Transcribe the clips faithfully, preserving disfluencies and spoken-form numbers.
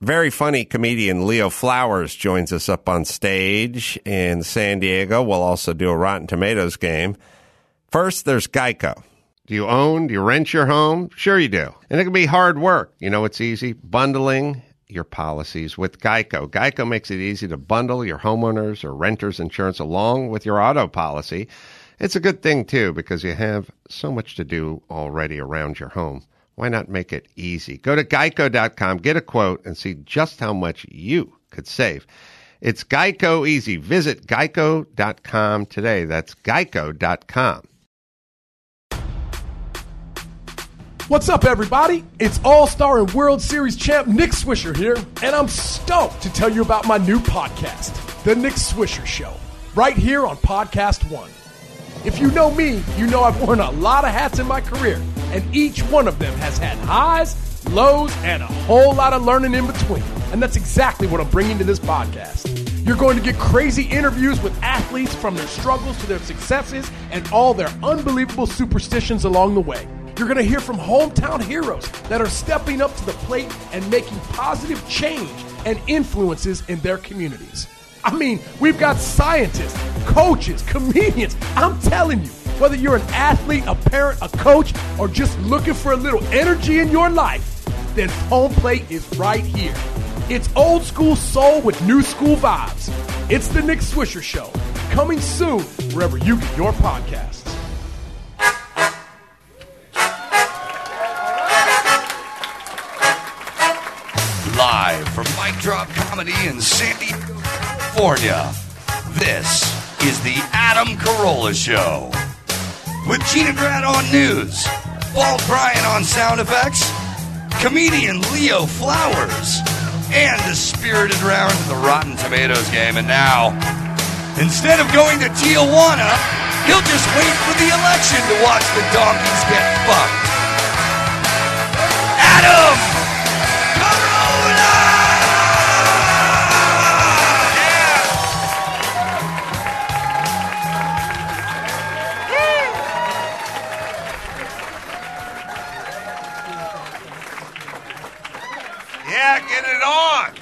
Very funny comedian Leo Flowers joins us up on stage in San Diego. We'll also do a Rotten Tomatoes game. First, there's Geico. Do you own? Do you rent your home? Sure you do. And it can be hard work. You know what's easy? Bundling your policies with Geico. Geico makes it easy to bundle your homeowners or renters insurance along with your auto policy. It's a good thing, too, because you have so much to do already around your home. Why not make it easy? Go to geico dot com, get a quote, and see just how much you could save. It's Geico easy. Visit geico dot com today. That's geico dot com. What's up, everybody? It's All-Star and World Series champ Nick Swisher here, and I'm stoked to tell you about my new podcast, The Nick Swisher Show, right here on Podcast One. If you know me, you know I've worn a lot of hats in my career, and each one of them has had highs, lows, and a whole lot of learning in between. And that's exactly what I'm bringing to this podcast. You're going to get crazy interviews with athletes from their struggles to their successes and all their unbelievable superstitions along the way. You're going to hear from hometown heroes that are stepping up to the plate and making positive change and influences in their communities. I mean, we've got scientists, coaches, comedians. I'm telling you, whether you're an athlete, a parent, a coach, or just looking for a little energy in your life, then Home Plate is right here. It's old school soul with new school vibes. It's The Nick Swisher Show, coming soon wherever you get your podcasts. Live from Mic Drop Comedy in San Diego, California, this is the Adam Carolla Show. With Gina Grad on news, Paul Bryan on sound effects, comedian Leo Flowers, and a spirited round of the Rotten Tomatoes game. And now, instead of going to Tijuana, he'll just wait for the election to watch the donkeys get fucked. Adam Get it on.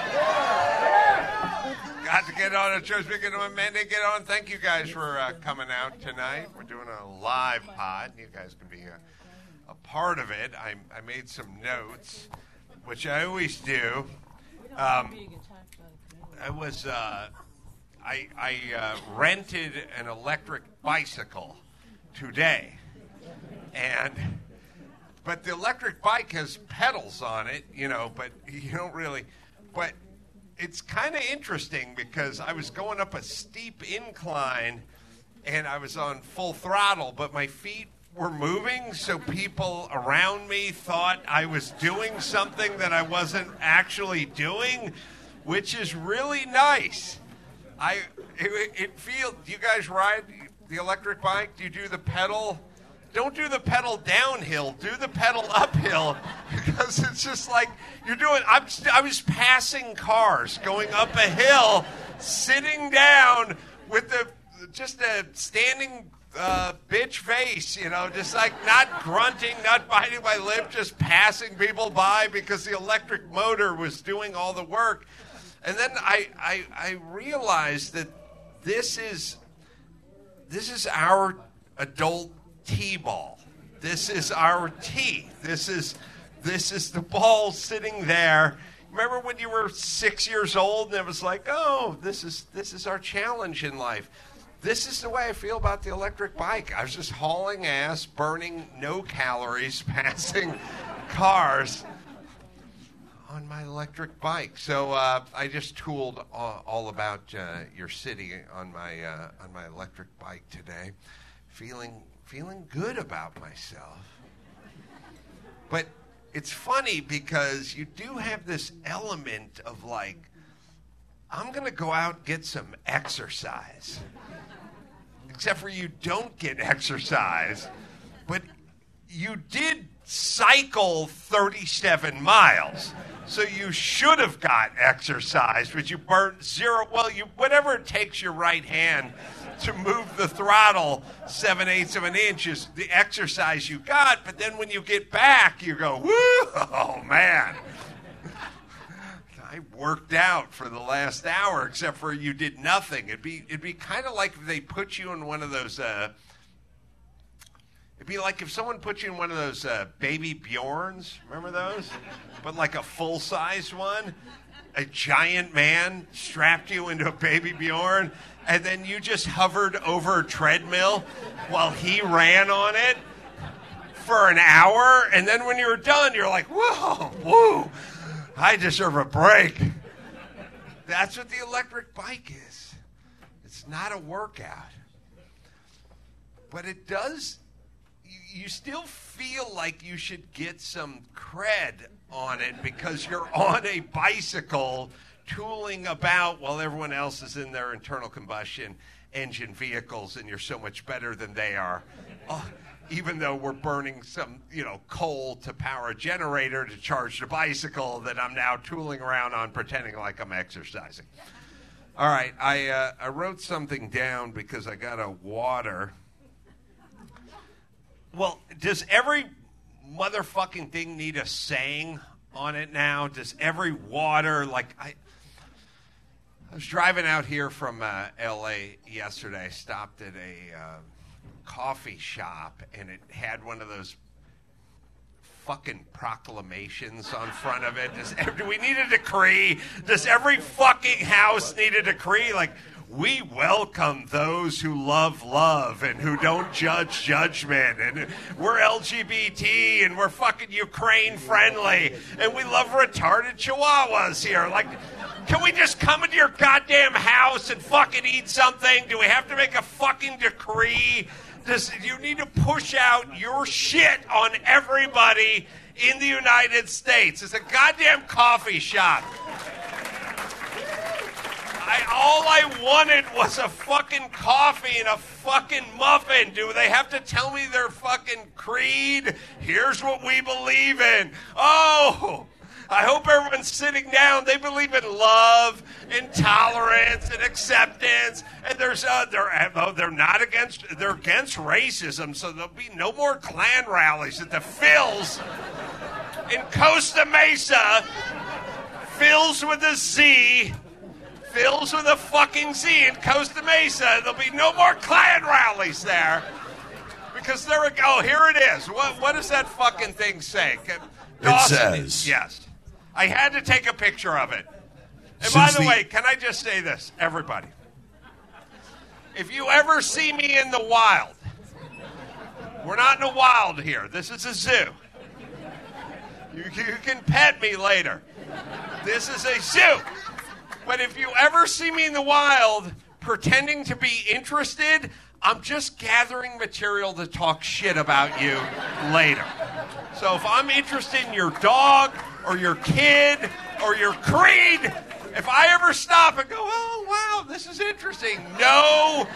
Got to get on a show. Speaking of Amanda, get on. Thank you guys for uh, coming out tonight. We're doing a live pod. You guys can be a, a part of it. I, I made some notes, which I always do. Um, I was uh, I, I uh, rented an electric bicycle today, and. But the electric bike has pedals on it, you know, but you don't really. But it's kind of interesting because I was going up a steep incline and I was on full throttle, but my feet were moving, so people around me thought I was doing something that I wasn't actually doing, which is really nice. I it, it feels. Do you guys ride the electric bike? Do you do the pedal? Don't do the pedal downhill. Do the pedal uphill, because it's just like you're doing. I'm, I was passing cars going up a hill, sitting down with the just a standing uh, bitch face, you know, just like not grunting, not biting my lip, just passing people by because the electric motor was doing all the work. And then I I, I realized that this is this is our adult T-ball. This is our tee. This is this is the ball sitting there. Remember when you were six years old and it was like, oh, this is this is our challenge in life. This is the way I feel about the electric bike. I was just hauling ass, burning no calories, passing cars on my electric bike. So uh, I just tooled all, all about uh, your city on my uh, on my electric bike today, feeling. Feeling good about myself. But it's funny because you do have this element of like, I'm going to go out and get some exercise. Except for you don't get exercise. But you did cycle thirty-seven miles. So you should have got exercise, but you burned zero. Well, you whatever it takes your right hand to move the throttle seven-eighths of an inch is the exercise you got. But then when you get back, you go, woo, oh, man. I worked out for the last hour, except for you did nothing. It'd be it'd be kind of like if they put you in one of those. Uh, it'd be like if someone put you in one of those uh, baby Bjorns. Remember those? But like a full size one. A giant man strapped you into a baby Bjorn, and then you just hovered over a treadmill while he ran on it for an hour, and then when you were done, you're like, whoa, whoa, I deserve a break. That's what the electric bike is. It's not a workout. But it does, you, you still feel like you should get some cred on it because you're on a bicycle tooling about while everyone else is in their internal combustion engine vehicles, and you're so much better than they are. Oh, even though we're burning some, you know, coal to power a generator to charge the bicycle that I'm now tooling around on, pretending like I'm exercising. All right, I uh, I wrote something down because I got a water. Well, does every motherfucking thing need a saying on it now? Does every water, like, I I was driving out here from uh, L A yesterday. I stopped at a uh, coffee shop, and it had one of those fucking proclamations on front of it. Does, do we need a decree? Does every fucking house need a decree? Like, we welcome those who love love and who don't judge judgment, and we're L G B T, and we're fucking Ukraine friendly, and we love retarded chihuahuas here. Like, can we just come into your goddamn house and fucking eat something? Do we have to make a fucking decree? Does you need to push out your shit on everybody in the United States? It's a goddamn coffee shop. I, all I wanted was a fucking coffee and a fucking muffin. Do they have to tell me their fucking creed? Here's what we believe in. Oh, I hope everyone's sitting down. They believe in love and tolerance and acceptance. And there's uh, they're oh, they're not against they're against racism. So there'll be no more Klan rallies at the Phil's in Costa Mesa. Phil's with a Z. Phil's with a fucking Z in Costa Mesa. There'll be no more Klan rallies there. Because there we go. Here it is. What, what does that fucking thing say? Dawson, it says... Yes. I had to take a picture of it. And by the, the way, can I just say this, everybody? If you ever see me in the wild, we're not in the wild here. This is a zoo. You, you can pet me later. This is a zoo. But if you ever see me in the wild pretending to be interested, I'm just gathering material to talk shit about you later. So if I'm interested in your dog or your kid or your creed, if I ever stop and go, oh, wow, this is interesting. No.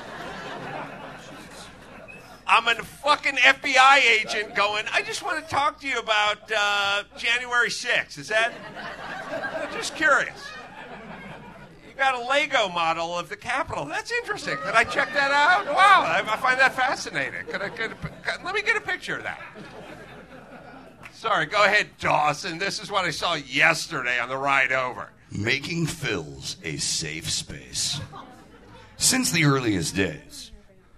I'm a fucking F B I agent going, I just want to talk to you about uh, January sixth. Is that? I'm just curious. Got a Lego model of the Capitol. That's interesting. Could I check that out? Wow, I, I find that fascinating. Could I get a, could, let me get a picture of that. Sorry, go ahead, Dawson. This is what I saw yesterday on the ride over. Making Phil's a safe space. Since the earliest days.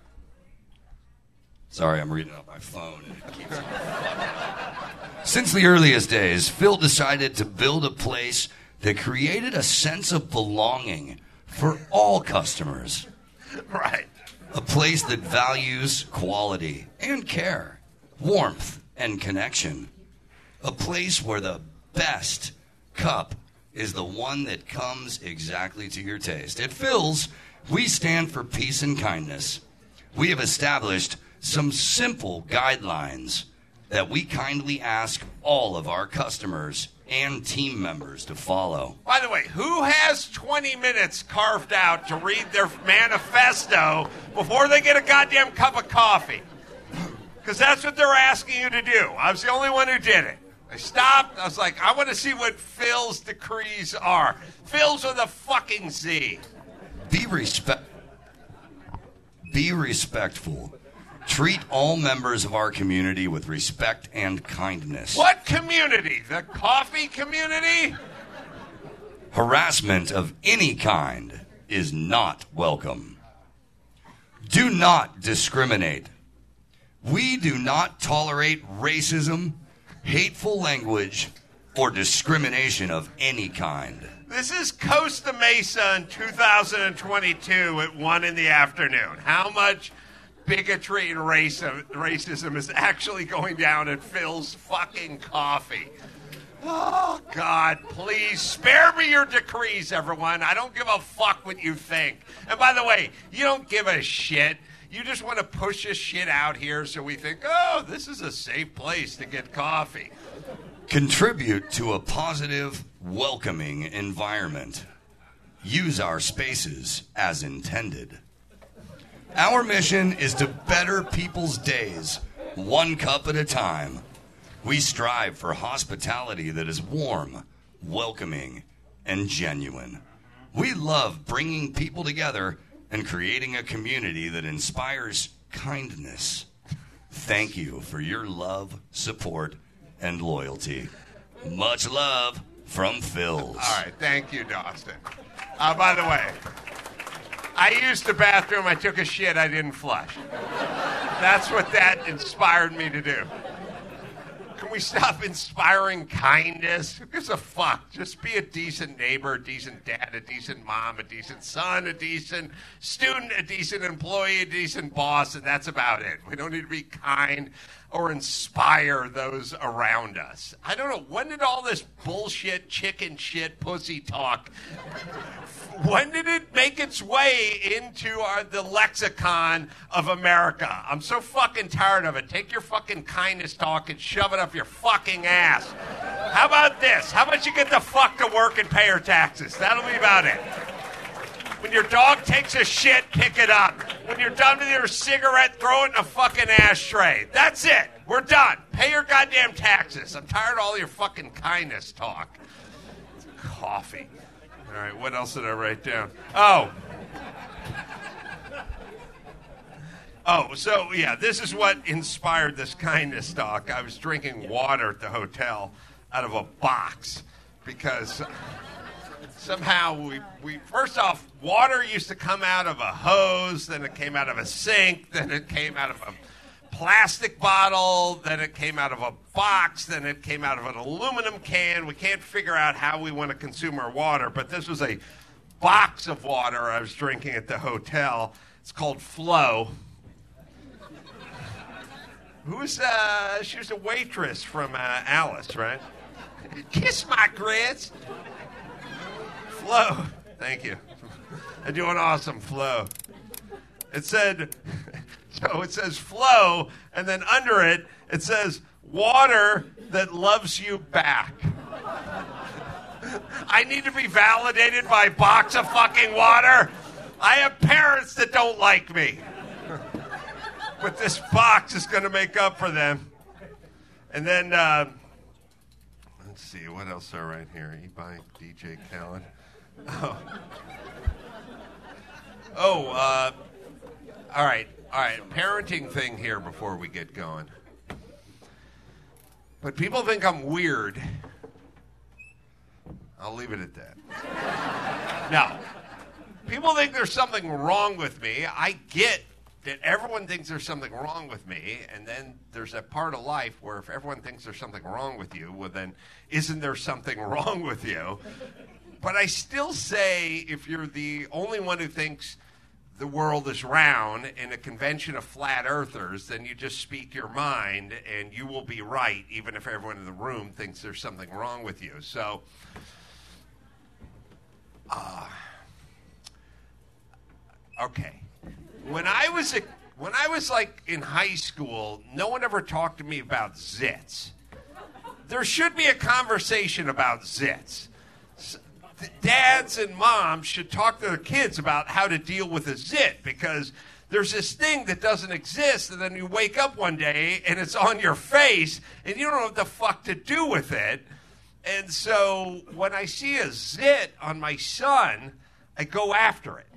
Sorry, I'm reading off my phone. And it keeps Since the earliest days, Phil decided to build a place that created a sense of belonging for all customers. Right. A place that values quality and care, warmth and connection. A place where the best cup is the one that comes exactly to your taste. At Phil's, we stand for peace and kindness. We have established some simple guidelines that we kindly ask all of our customers and team members to follow. By the way, who has twenty minutes carved out to read their manifesto before they get a goddamn cup of coffee? Because that's what they're asking you to do. I was the only one who did it. I stopped. I was like, I want to see what Phil's decrees are. Phil's with a fucking Z. Be respect. Be respectful. Treat all members of our community with respect and kindness. What community? The coffee community? Harassment of any kind is not welcome. Do not discriminate. We do not tolerate racism, hateful language, or discrimination of any kind. This is Costa Mesa in two thousand twenty-two at one in the afternoon. How much bigotry and racism, racism is actually going down at Phil's fucking coffee? Oh, God, please spare me your decrees, everyone. I don't give a fuck what you think. And by the way, you don't give a shit. You just want to push this shit out here so we think, oh, this is a safe place to get coffee. Contribute to a positive, welcoming environment. Use our spaces as intended. Our mission is to better people's days, one cup at a time. We strive for hospitality that is warm, welcoming, and genuine. We love bringing people together and creating a community that inspires kindness. Thank you for your love, support, and loyalty. Much love from Phil's. All right, thank you, Dawson. Uh, by the way, I used the bathroom, I took a shit, I didn't flush. That's what that inspired me to do. Can we stop inspiring kindness? Who gives a fuck? Just be a decent neighbor, a decent dad, a decent mom, a decent son, a decent student, a decent employee, a decent boss, and that's about it. We don't need to be kind or inspire those around us. I don't know, when did all this bullshit, chicken shit, pussy talk, when did it make its way into our, the lexicon of America? I'm so fucking tired of it. Take your fucking kindness talk and shove it up your fucking ass. How about this? How about you get the fuck to work and pay your taxes? That'll be about it. When your dog takes a shit, pick it up. When you're done with your cigarette, throw it in a fucking ashtray. That's it. We're done. Pay your goddamn taxes. I'm tired of all your fucking kindness talk. Coffee. All right, what else did I write down? Oh. Oh, so, yeah, this is what inspired this kindness talk. I was drinking water at the hotel out of a box because somehow we, we, first off, water used to come out of a hose, then it came out of a sink, then it came out of a plastic bottle, then it came out of a box, then it came out of an aluminum can. We can't figure out how we want to consume our water, but this was a box of water I was drinking at the hotel. It's called Flo. Who was, uh, she was a waitress from uh, Alice, right? Kiss my grits. Flo. Thank you. You're doing awesome, Flo. It said, so it says Flo, and then under it, it says water that loves you back. I need to be validated by a box of fucking water. I have parents that don't like me. But this box is going to make up for them. And then, uh, let's see, what else are right here? E-bike, D J Khaled. Oh, oh uh, all right, all right, parenting thing here before we get going. But people think I'm weird. I'll leave it at that. Now, people think there's something wrong with me. I get that everyone thinks there's something wrong with me, and then there's that part of life where if everyone thinks there's something wrong with you, well then, isn't there something wrong with you? But I still say if you're the only one who thinks the world is round in a convention of flat earthers, then you just speak your mind, and you will be right, even if everyone in the room thinks there's something wrong with you. So, uh, okay. When I was a, when I was like in high school, no one ever talked to me about zits. There should be a conversation about zits. Dads and moms should talk to their kids about how to deal with a zit, because there's this thing that doesn't exist, and then you wake up one day and it's on your face and you don't know what the fuck to do with it. And so when I see a zit on my son, I go after it.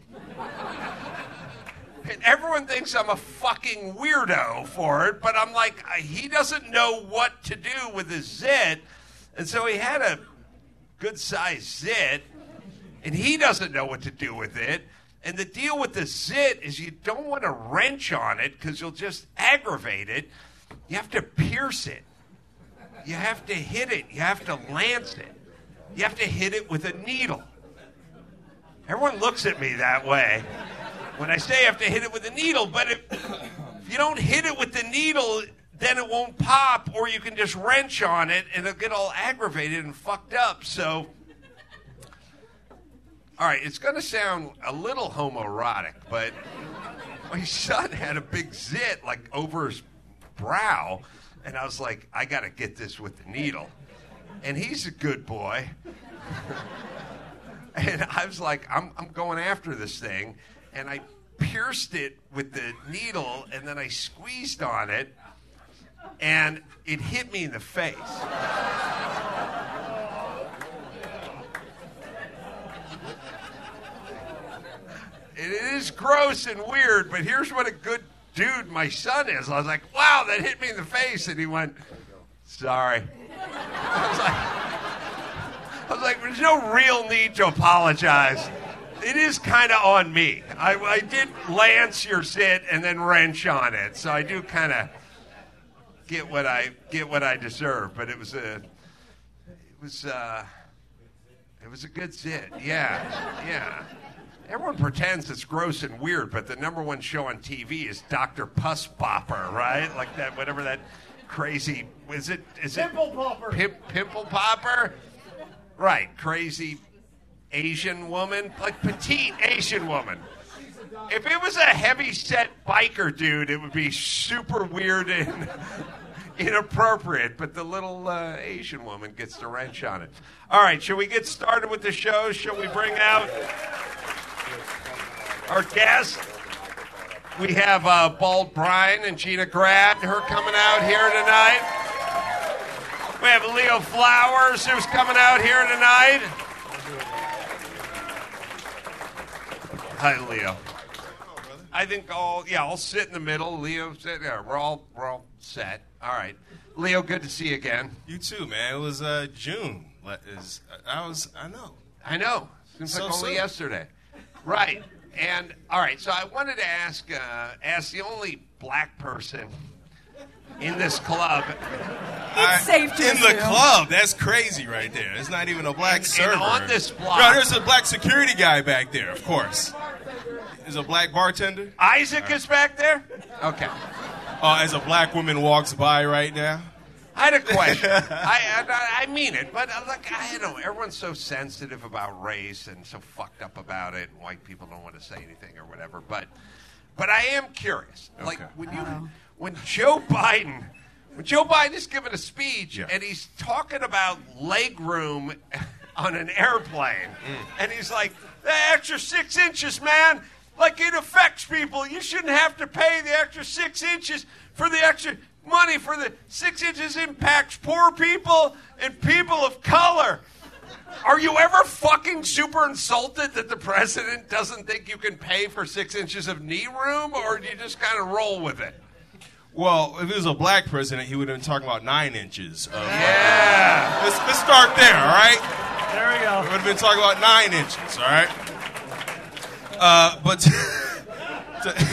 And everyone thinks I'm a fucking weirdo for it, but I'm like, he doesn't know what to do with his zit. And so he had a good-sized zit, and he doesn't know what to do with it. And the deal with the zit is you don't want to wrench on it because you'll just aggravate it. You have to pierce it. You have to hit it. You have to lance it. You have to hit it with a needle. Everyone looks at me that way when I say you have to hit it with a needle, but if, if you don't hit it with the needle, then it won't pop, or you can just wrench on it and it'll get all aggravated and fucked up. So, all right, it's going to sound a little homoerotic, but my son had a big zit like over his brow, and I was like, I got to get this with the needle. And he's a good boy. And I was like, I'm, I'm going after this thing. And I pierced it with the needle, and then I squeezed on it, and it hit me in the face. It is gross and weird, but here's what a good dude my son is. I was like, wow, that hit me in the face. And he went, sorry. I was like, I was like, there's no real need to apologize. It is kind of on me. I, I did lance your zit and then wrench on it, so I do kind of get what I get what I deserve. But it was a, it was, uh, it was a good zit. Yeah, yeah. Everyone pretends it's gross and weird, but the number one show on T V is Doctor Puss Popper, right? Like that, whatever that crazy is it? Is Pimple it popper. Pim, pimple popper? Right, crazy Asian woman, like petite Asian woman. If it was a heavy-set biker dude, it would be super weird and inappropriate, but the little uh, Asian woman gets the wrench on it. All right, shall we get started with the show? Shall we bring out our guest? We have uh, Bald Brian and Gina Grad, her coming out here tonight. We have Leo Flowers, who's coming out here tonight. Hi, Leo. I think all yeah, I'll sit in the middle. Leo, sit there. We're all we're all set. All right, Leo, good to see you again. You too, man. It was uh, June. Is I was I know. I know. Seems So like only soon. yesterday. Right. And all right, so I wanted to ask uh, ask the only black person in this club. I- safe to in the assume. club. That's crazy right there. It's not even a black And- server. and on this block- No, there's a black security guy back there. Of course. There's a black bartender. Isaac is back there? Okay. Uh, as a black woman walks by right now. I had a question. I, I I mean it, but I'm like I don't know. Everyone's so sensitive about race and so fucked up about it. And white people don't want to say anything or whatever. But but I am curious. Like Okay. when you when Joe Biden when Joe Biden is giving a speech Yeah. and he's talking about leg room on an airplane, Mm. and he's like, the extra six inches, man. Like it affects people. You shouldn't have to pay the extra six inches for the extra money for the six inches impacts poor people and people of color. Are you ever fucking super insulted that the president doesn't think you can pay for six inches of knee room, or do you just kind of roll with it? Well, if it was a black president, he would have been talking about nine inches. Of, Yeah. let's, let's start there, all right? There we We go. would have been talking about nine inches, all right? Uh, but to-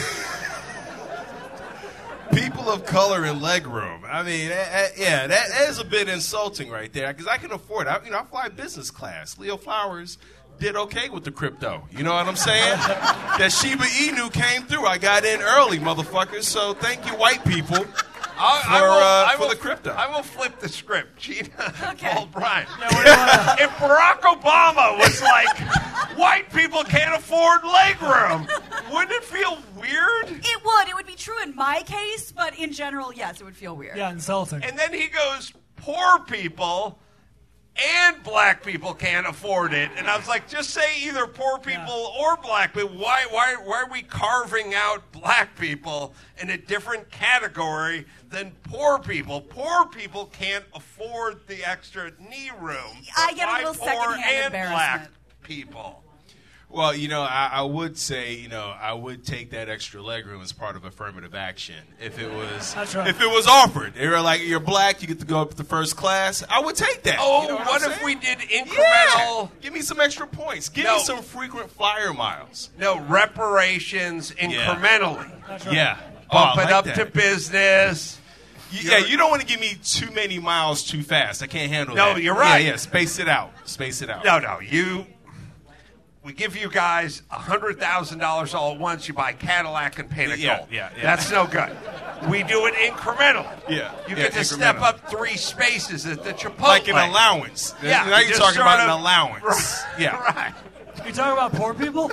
people of color in leg room. I mean, eh, eh, yeah, that, that is a bit insulting right there because I can afford it. I, you know, I fly business class. Leo Flowers did okay with the crypto. You know what I'm saying? That Shiba Inu came through. I got in early, motherfuckers. So thank you, white people. I, For, I will, uh, I for will- the crypto. I will flip the script. Gina, Okay. Paul Bryan. If Barack Obama was like, white people can't afford leg room, wouldn't it feel weird? It would. It would be true in my case, but in general, yes, it would feel weird. Yeah, insulting. And then he goes, poor people and black people can't afford it. And I was like, just say either poor people or black people. Why, why, why are we carving out black people in a different category than poor people? Poor people can't afford the extra knee room. I get a Why little poor secondhand and black embarrassment. people? Well, you know, I, I would say, you know, I would take that extra legroom as part of affirmative action if it was, That's right. if it was offered. They were like, you're black, you get to go up to first class. I would take that. Oh, You know what, what I'm if saying? we did Yeah. incremental? Give me some extra points. Give No. me some frequent flyer miles. No, reparations incrementally. That's right. Yeah. Bump Oh, I it like up that. to business. You- Yeah, you don't want to give me too many miles too fast. I can't handle No, that. you're right. Yeah, yeah, space it out. Space it out. No, no, you. We give you guys a hundred thousand dollars all at once. You buy Cadillac and paint it Yeah, gold. yeah, yeah. That's no good. We do it incrementally. Yeah, You yeah, get to step incremental. up three spaces at the Chipotle. Like an allowance. Yeah, Now you you're just talking sort about an of- allowance. Right, Yeah. right. You talking about poor people?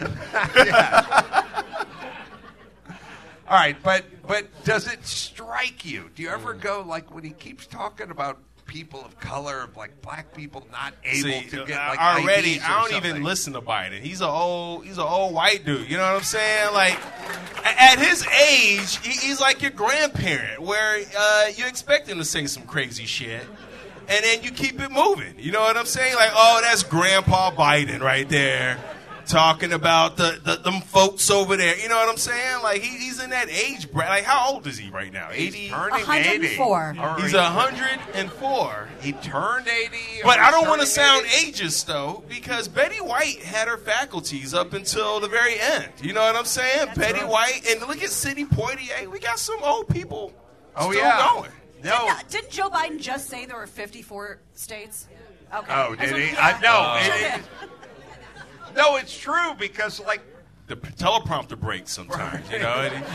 All right, but but does it strike you? Do you Mm. ever go like when he keeps talking about people of color, like black people not able See, to get uh, like already, I Ds or I don't something? even listen to Biden. He's an old, he's an old white dude. You know what I'm saying? Like, a- at his age, he, he's like your grandparent, where uh, you expect him to say some crazy shit, and then you keep it moving. You know what I'm saying? Like, oh, that's Grandpa Biden right there, talking about the, the them folks over there. You know what I'm saying? Like, he, he's in that age, bra- like, how old is he right now? He's eighty. turning one hundred eighty. four. Or He's he- one hundred four. He turned eighty. or But I don't he's want to turning sound eighty. ageist, though, because Betty White had her faculties up until the very end. You know what I'm saying? That's Betty right. White, and look at Sidney Poitier. We got some old people Oh still yeah. going. No. Didn't, didn't Joe Biden just say there were fifty-four states? Okay. Oh, I did just- he? yeah. I, no. Sure it- did. it- no, it's true because like The p- teleprompter breaks sometimes, you know. and he-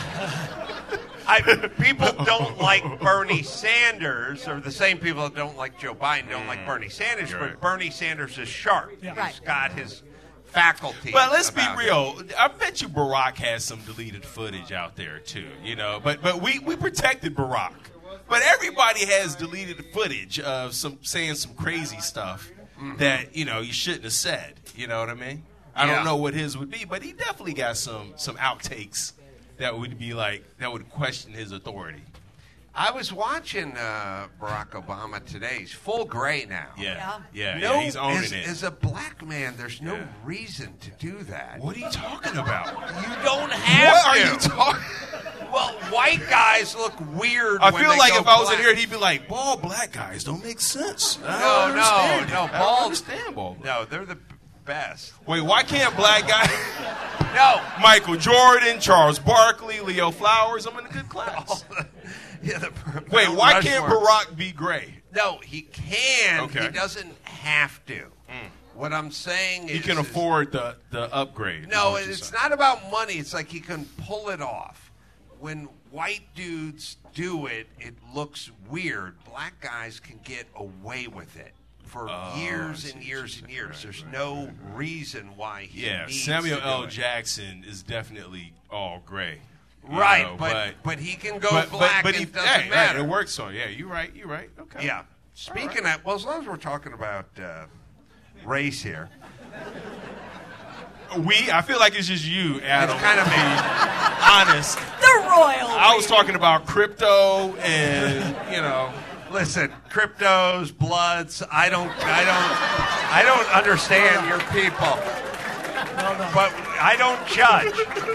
I, people don't like Bernie Sanders, or the same people that don't like Joe Biden don't like Bernie Sanders, You're but right. Bernie Sanders is sharp. Yeah. He's Right. got his faculty. But let's be about him. real. I bet you Barack has some deleted footage out there too. You know, but but we we protected Barack. But everybody has deleted footage of some saying some crazy stuff that you know you shouldn't have said. You know what I mean? I Yeah. don't know what his would be, but he definitely got some some outtakes that would be like that would question his authority. I was watching uh, Barack Obama today. He's full gray now. Yeah, yeah, No, yeah. He's owning as, it. as a black man, there's no Yeah. reason to do that. What are you talking about? You don't have What are to. you talking? Well, white guys look weird. I when feel they like go if I was in black. here, he'd be like, "Bald black guys don't make sense." I No, don't no, understand no, it. I bald- don't understand bald. No, they're the best. Wait, why can't black guys? No. Michael Jordan, Charles Barkley, Leo Flowers. I'm in a good class. Yeah, the, Wait, why Rushmore. can't Barack be gray? No, he can. Okay. He doesn't have to. What I'm saying is He can is- afford the, the upgrade. is No, what you're it's saying. not about money. It's like he can pull it off. When white dudes do it, it looks weird. Black guys can get away with it for Oh, I years see and what years you're and saying. years. Right, There's right, no reason why he Yeah, needs Samuel to do L. it. Jackson is definitely all gray. you Right, know, but, but he can go but, black but, but and he, it doesn't hey, right, matter. it works on. Yeah, you're right. You're right. Okay. Yeah. Speaking of, well, as long as we're talking about uh, race here, We, I feel like it's just you, Adam. it's kind of me. honest. The royal. I was talking about crypto and you know. Listen, cryptos, bloods. I don't, I don't, I don't understand your people, but I don't judge.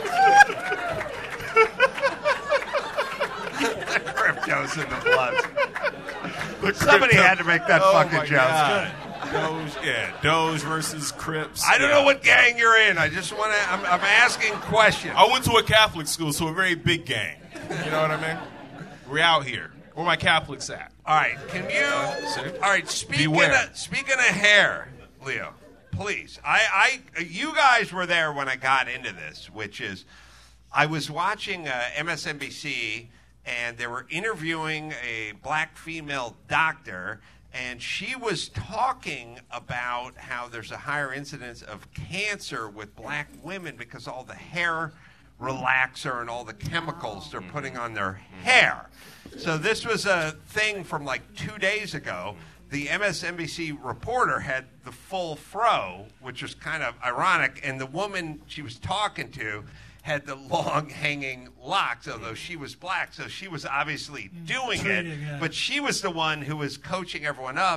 The cryptos and the bloods. Somebody had to make that Oh fucking my joke. God. Doge, yeah, Doge versus Crips. I don't yeah. know what gang you're in. I just want to. I'm, I'm asking questions. I went to a Catholic school, so a very big gang. You know what I mean? We're out here. Where my Catholics at? All right, can you? see? All right, speaking Beware. of, speaking of hair, Leo, please. I, I, you guys were there when I got into this, which is, I was watching uh, M S N B C, and they were interviewing a black female doctor, and she was talking about how there's a higher incidence of cancer with black women because all the hair relaxer and all the chemicals they're putting on their hair. So this was a thing from like two days ago. The M S N B C reporter had the full fro, which was kind of ironic, and the woman she was talking to had the long hanging locks, although she was black, so she was obviously doing it. Treating, yeah. But she was the one who was coaching everyone up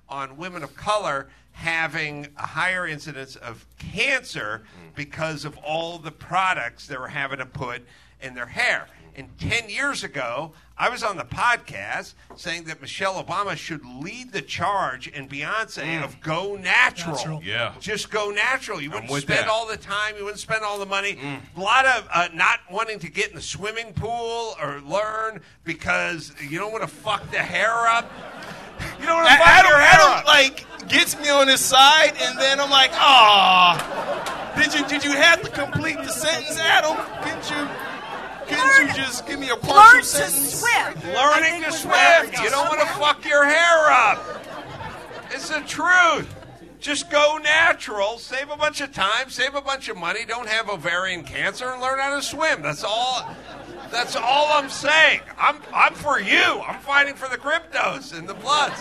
on women of color having a higher incidence of cancer because of all the products they were having to put in their hair. And ten years ago, I was on the podcast saying that Michelle Obama should lead the charge and Beyonce mm. of go natural. natural. Yeah. Just go natural. You wouldn't with spend that. all the time. You wouldn't spend all the money. Mm. A lot of uh, not wanting to get in the swimming pool or learn because you don't want to fuck the hair up. You don't want to fuck Adam, your hair Adam, up. like, gets me on his side, and then I'm like, ah. Did you, did you have to complete the sentence, Adam? Didn't you... Couldn't you just give me a partial Learn to sentence? swim. Learning to swim. You don't want to fuck your hair up. It's the truth. Just go natural. Save a bunch of time. Save a bunch of money. Don't have ovarian cancer and learn how to swim. That's all. That's all I'm saying. I'm I'm for you. I'm fighting for the cryptos and the bloods.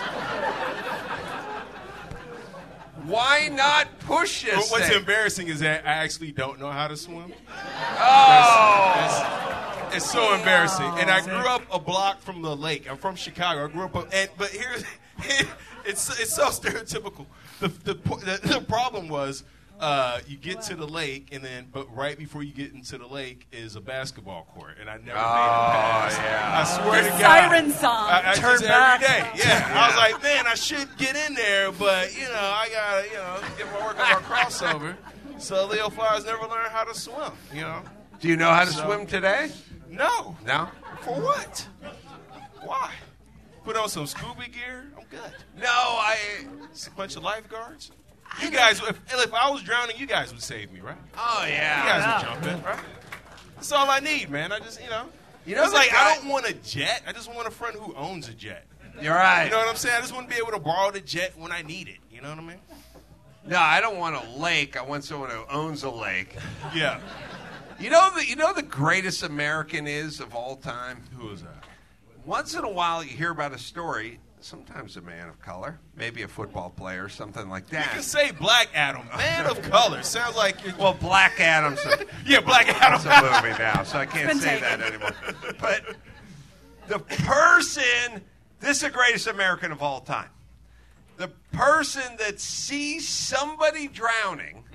Why not push this What's thing? embarrassing is that I actually don't know how to swim. Oh. That's, that's, it's so embarrassing. And I grew up a block from the lake. I'm from Chicago. I grew up, a, and but here's it's it's so stereotypical. The the the, the problem was uh, you get to the lake, and then but right before you get into the lake is a basketball court, and I never Oh, made it past. yeah. I swear The to God. siren song. I, I Turn just back. every day. Yeah. I was like, man, I should get in there, but you know, I gotta, you know, get my work on my crossover. So Leo Flowers never learned how to swim. You know? Do you know how to So- swim today? No. No? For what? Why? Put on some scuba gear. I'm good. No, I... It's a bunch of lifeguards. You guys, if, if I was drowning, you guys would save me, right? Oh, You yeah. guys would jump in, right? That's all I need, man. I just, you know. You know it's the like guy- I don't want a jet. I just want a friend who owns a jet. You're right. You know what I'm saying? I just want to be able to borrow the jet when I need it. You know what I mean? No, I don't want a lake. I want someone who owns a lake. Yeah. You know the you know the greatest American is of all time? Who is that? Once in a while you hear about a story, sometimes a man of color, maybe a football player, something like You can that. say Black Adam, man of color. Sounds like you're, Well, Black Adam's a, yeah, Black Adam. it's a movie now, so I can't been say taken. that anymore. But the person, this is the greatest American of all time. The person that sees somebody drowning,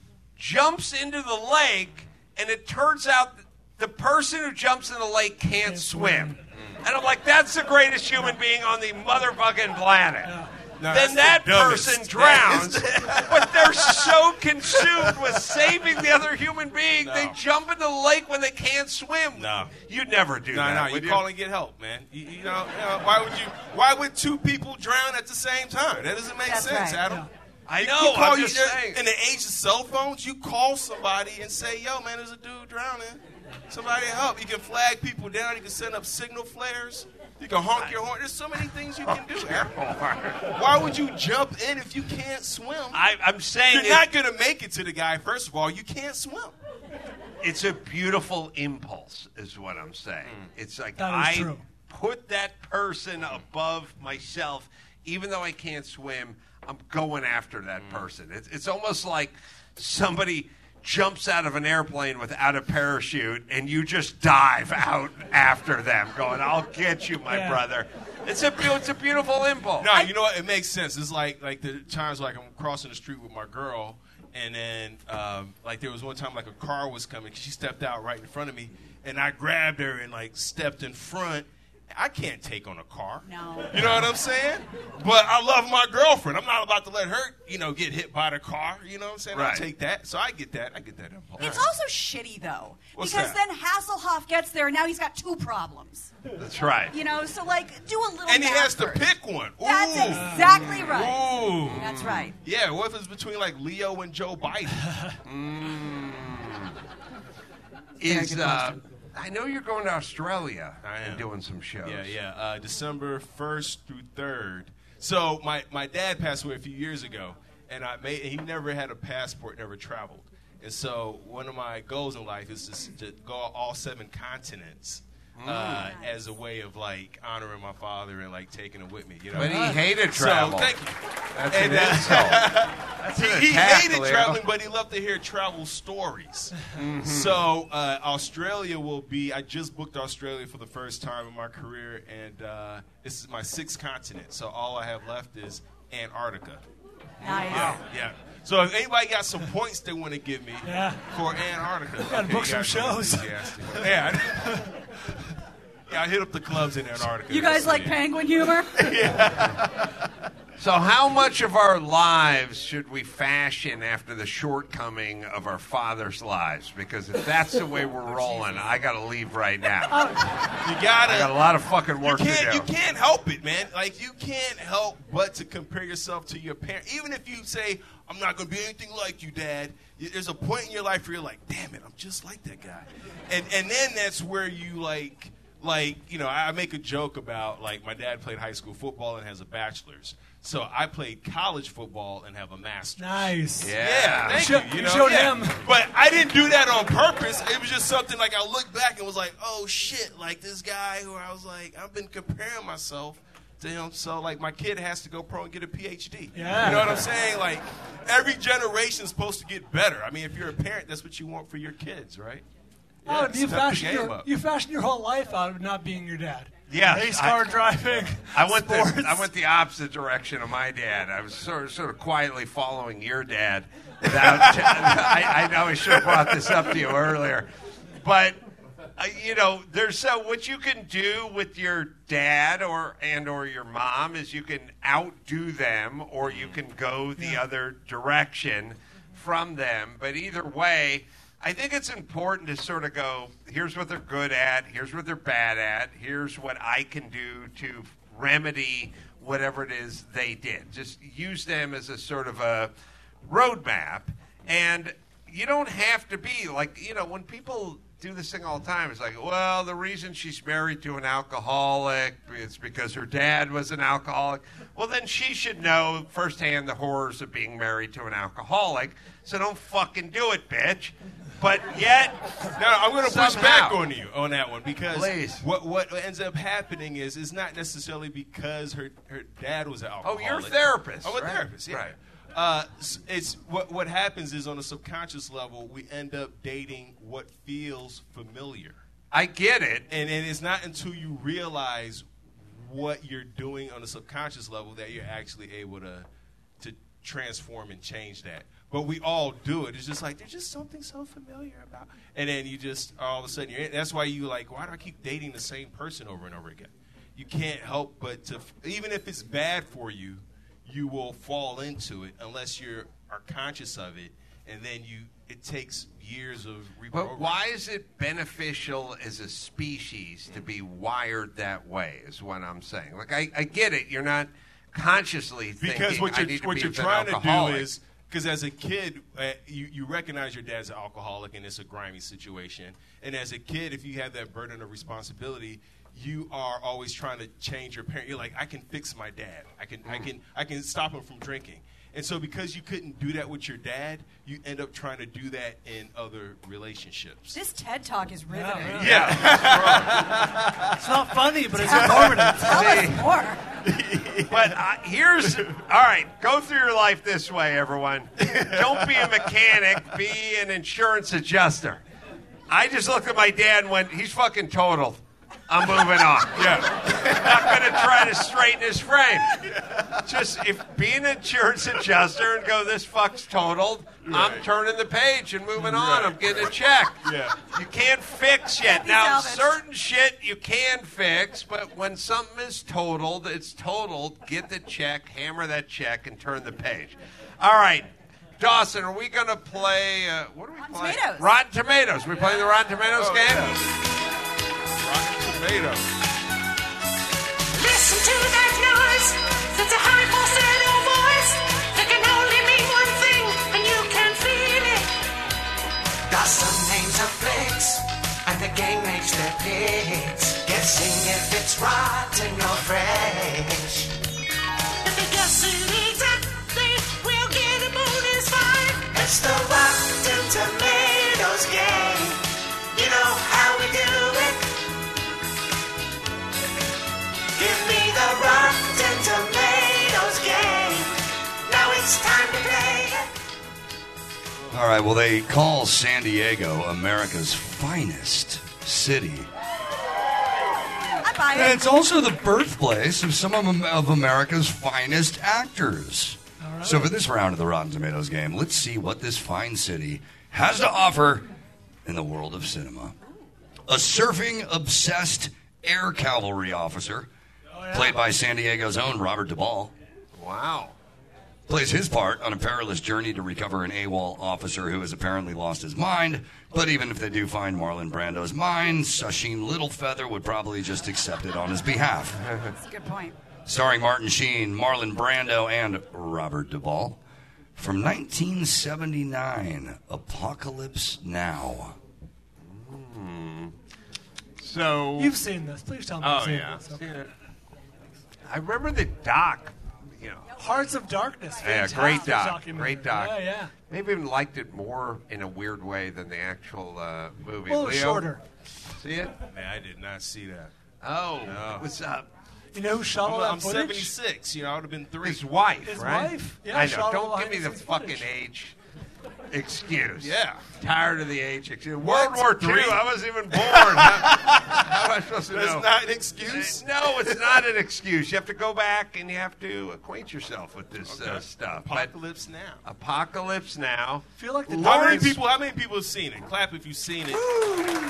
jumps into the lake, and it turns out the person who jumps in the lake can't swim. And I'm like, that's the greatest human being on the motherfucking planet. No, Then that's that the dumbest. person drowns, but they're so consumed with saving the other human being, No. they jump into the lake when they can't swim. No. You'd never do No, that. no, would you you? call and get help, man. You, you, know, you know, why would you? Why would two people drown at the same time? That doesn't make That's sense, right. Adam. I You- know, you call I'm you- just there- saying. In the age of cell phones, you call somebody and say, "Yo, man, there's a dude drowning. Somebody help." You can flag people down. You can send up signal flares. You can honk your horn. There's so many things you can do, Adam. Why would you jump in if you can't swim? I, I'm saying You're it- not going to make it to the guy. First of all, you can't swim. it's a beautiful impulse, is what I'm saying. Mm. It's like That I is true. put that person above myself, even though I can't swim. I'm going after that Mm. person. It's, it's almost like somebody jumps out of an airplane without a parachute, and you just dive out after them, going, "I'll get you, my Yeah. brother." It's a beau- it's a beautiful impulse. No, you know what? It makes sense. It's like like the times like I'm crossing the street with my girl, and then um, like there was one time like a car was coming. She stepped out right in front of me, and I grabbed her and like stepped in front. I can't take on a car. No. You know what I'm saying? But I love my girlfriend. I'm not about to let her, you know, get hit by the car. You know what I'm saying? Right. I'll take that. So I get that. I get that impulse. It's also shitty, though. What's because that? then Hasselhoff gets there, and now he's got two problems. That's right. You know, so, like, do a little And he math has to first. pick one. Ooh. That's exactly right. Ooh. That's right. Yeah, what if it's between like Leo and Joe Biden? Is good uh, question. I know you're going to Australia I am. and doing some shows. Yeah, yeah. Uh, December first through third. So my, my dad passed away a few years ago, and I made he never had a passport, never traveled. And so one of my goals in life is to, to go all seven continents uh, as a way of like honoring my father and like taking him with me. You know. But he hated travel. So thank you. That's And, an uh, insult. That's an He, he attack, hated Leo. traveling, but he loved to hear travel stories. So uh, Australia will be. I just booked Australia for the first time in my career, and uh, this is my sixth continent. So all I have left is Antarctica. Nice. Yeah, yeah. So if anybody got some points they want to give me Yeah. for Antarctica, Gotta okay, book you some guys are shows. enthusiastic. Yeah. Yeah, I hit up the clubs in Antarctica. You guys this like year. penguin humor? So how much of our lives should we fashion after the shortcoming of our father's lives? Because if that's the way we're rolling, I got to leave right now. You gotta. I got a lot of fucking work you can't, to do. You can't help it, man. Like, you can't help but to compare yourself to your parent. Even if you say, I'm not going to be anything like you, Dad, y- there's a point in your life where you're like, damn it, I'm just like that guy. And and then that's where you, like, like you know, I make a joke about, like, my dad played high school football and has a bachelor's. So I played college football and have a master's. Nice. Yeah. Yeah, thank You you. sho- You you know, showed yeah. him. But I didn't do that on purpose. It was just something like I looked back and was like, oh shit, like this guy who I was like, I've been comparing myself to him. So like my kid has to go pro and get a P H D. Yeah. You know what I'm saying? Like every generation's supposed to get better. I mean, if you're a parent, that's what you want for your kids, right? Oh, Yeah, you step the fashion game your up. you fashion your whole life out of not being your dad. Yes, Race I- car driving. I went sports. the I went the opposite direction of my dad. I was sort of, sort of quietly following your dad. Without, I, I know I should have brought this up to you earlier, but uh, you know, there's so what you can do with your dad or and or your mom is you can outdo them or you can go the other direction from them. But either way, I think it's important to sort of go, here's what they're good at, here's what they're bad at, here's what I can do to remedy whatever it is they did. Just use them as a sort of a roadmap. And you don't have to be like, you know, when people do this thing all the time, it's like, well, the reason she's married to an alcoholic is because her dad was an alcoholic. Well, then she should know firsthand the horrors of being married to an alcoholic. So don't fucking do it, bitch. But yet, Now, I'm going to push somehow- back on you on that one because Please. what what ends up happening is it's not necessarily because her, her dad was an Oh, alcoholic. you're a therapist, I'm a right? therapist, yeah. Right. Uh, s- it's what what happens is on a subconscious level we end up dating what feels familiar, I get it. and and it's not until you realize what you're doing on a subconscious level that you're actually able to to transform and change that. But we all do it. It's just like there's just something so familiar about, and then you just all of a sudden you're in. That's why you like, why do I keep dating the same person over and over again? You can't help but to, even if it's bad for you, you will fall into it unless you are conscious of it, and then you. It takes years of reprogramming. But why is it beneficial as a species to be wired that way? Is what I'm saying. Like I, I get it. You're not consciously thinking. Because what I you're need to what be you're with an trying to do alcoholic. is because as a kid, uh, you you recognize your dad's an alcoholic and it's a grimy situation. And as a kid, if you have that burden of responsibility, you are always trying to change your parent. You're like, I can fix my dad. I can I can I can stop him from drinking. And so because you couldn't do that with your dad, you end up trying to do that in other relationships. This TED Talk is riveting. Yeah. It's not funny, but it's informative. Tell us more. But uh, here's all right. Go through your life this way, everyone. Don't be a mechanic. Be an insurance adjuster. I just looked at my dad and went, "He's fucking totaled. I'm moving on." Yeah. Not going to try to straighten his frame. Just if being an insurance adjuster and go, "This fuck's totaled." I'm Right. turning the page and moving on. Right. I'm getting a check. Yeah. You can't fix yet. Be Now, salvaged. certain shit you can fix, but when something is totaled, it's totaled. Get the check, hammer that check, and turn the page. All right. Dawson, are we going to play, uh, what are we Rotten playing? Tomatoes. Rotten Tomatoes. We playing the Rotten Tomatoes Oh, game? yeah. Rotten tomato. Listen to that noise. That's a high falsetto voice. That can only mean one thing, and you can feel it. Dawson names of flicks, and the gang makes their picks, guessing if it's rotten or fresh. If they guess it exactly, we'll get a bonus five. It's the Rotten Tomatoes game. You know how we do it. Give me the Rotten Tomatoes game. Now it's time to play it. All right, well, they call San Diego America's finest city. I'm buy And it. it's also the birthplace of some of, of America's finest actors. So for this round of the Rotten Tomatoes game, let's see what this fine city has to offer in the world of cinema. A surfing-obsessed air cavalry officer, played by San Diego's own Robert Duvall, Wow. plays his part on a perilous journey to recover an AWOL officer who has apparently lost his mind. But even if they do find Marlon Brando's mind, Sashim Littlefeather would probably just accept it on his behalf. That's a good point. Starring Martin Sheen, Marlon Brando, and Robert Duvall. From nineteen seventy-nine, Apocalypse Now. So You've seen this. Please tell me Oh you've seen yeah. this. Yeah. I remember the doc. You know, Hearts of Darkness. yeah, Fantastic great doc, documentary. great doc. Yeah, yeah. Maybe even liked it more in a weird way than the actual uh, movie. A little Leo, shorter. See it? Man, I did not see that. Oh, No. what's up? You know who shot all I'm, that I'm footage? seventy-six. You know, I would have been three. His wife, His right? wife? Yeah, I know. shot all Don't the give me the behind-the-scenes fucking footage. age excuse. Yeah. Tired of the age excuse. World What? War Two. Three? I wasn't even born. how, how am I supposed to That's know? not an excuse. No, it's not an excuse. You have to go back and you have to acquaint yourself with this uh, Okay. stuff. But Apocalypse Now. Apocalypse Now. I feel like the How many Lawrence- people? How many people have seen it? Clap if you've seen it.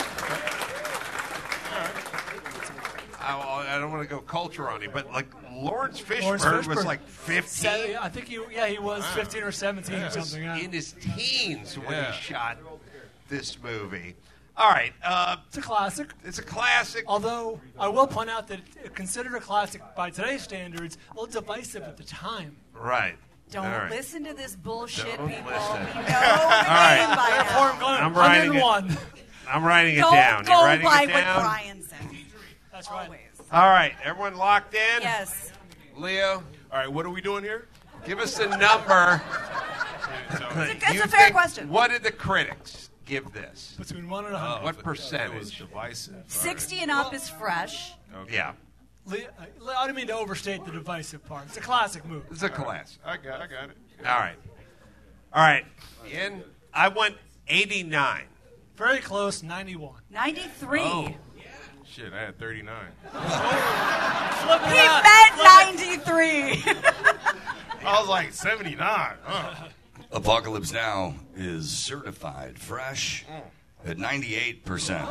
I, I don't want to go culture on you, but like Lawrence Fishburne, Lawrence was Fishburne. like fifteen. Se- I think he, yeah, he was fifteen or seventeen or something. Yeah. in his teens when Yeah. he shot this movie. All right, uh, It's a classic. it's a classic. Although I will point out that it, considered a classic by today's standards, a little divisive at the time. Right. Don't All right. listen to this bullshit, Don't people. listen. We know the game by Therefore, I'm now. going I'm to writing it. one. I'm writing it Don't down. go You writing by it what down? Brian said. That's right. Always. All right, everyone locked in? Yes. Leo, All right, what are we doing here? give us a number. It's a, it's You a fair think- question. What did the critics give this? Between one and a hundred. What It was percentage? divisive. All right. sixty and up is fresh. Yeah, Le- I don't mean to overstate the divisive part. It's a classic movie. it's a class. I got, I got it. All right. All right. In, I went eighty-nine. Very close, ninety-one. ninety-three. Oh. Shit, I had thirty-nine. Flip it He out. meant ninety-three. I was like seventy-nine. Huh. Apocalypse Now is certified fresh at ninety-eight percent.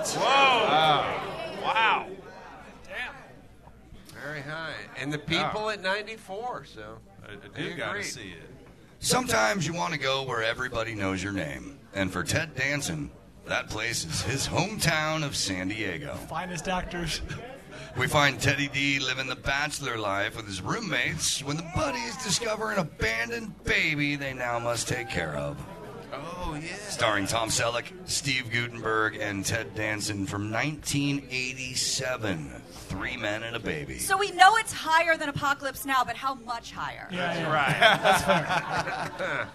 Wow. Damn. Very high. And the people at ninety-four, so. I, I They do gotta agreed. see it. Sometimes you want to go where everybody knows your name. And for Ted Danson, that place is his hometown of San Diego. Finest actors. We find Teddy D living the bachelor life with his roommates when the buddies discover an abandoned baby they now must take care of. Oh yeah. Starring Tom Selleck, Steve Guttenberg, and Ted Danson from nineteen eighty-seven. Three men and a baby. So we know it's higher than Apocalypse Now, but how much higher? Yeah, yeah. Right. That's fair.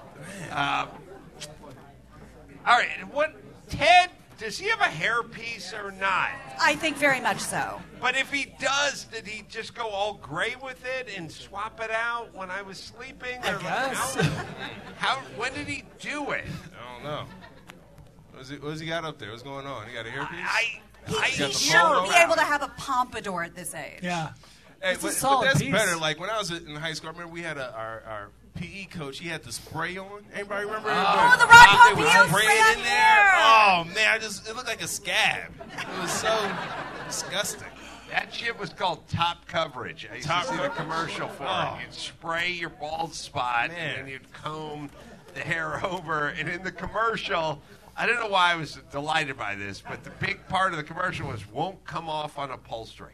All right. and What, Ted, does he have a hairpiece or not? I think very much so. But if he does, did he just go all gray with it and swap it out when I was sleeping? I Or like, guess. How, how, when did he do it? I don't know. What's he, what's he got up there? What's going on? He got a hairpiece? I, He, I he got the should photo. be able to have a pompadour at this age. Yeah. Hey, It's a but, but solid that's piece. better. Like when I was in high school, I remember we had a, our, our P E coach. He had the spray on. Anybody remember? Oh, the Rod They would Pompeo spray spray it on in your there. hair. Oh man, I just it looked like a scab. It was so disgusting. That shit was called top coverage. I used Top to see the coverage? commercial for Oh. it. You'd spray your bald spot, Man. and then you'd comb the hair over. And in the commercial, I don't know why I was delighted by this, but the big part of the commercial was won't come off on upholstery.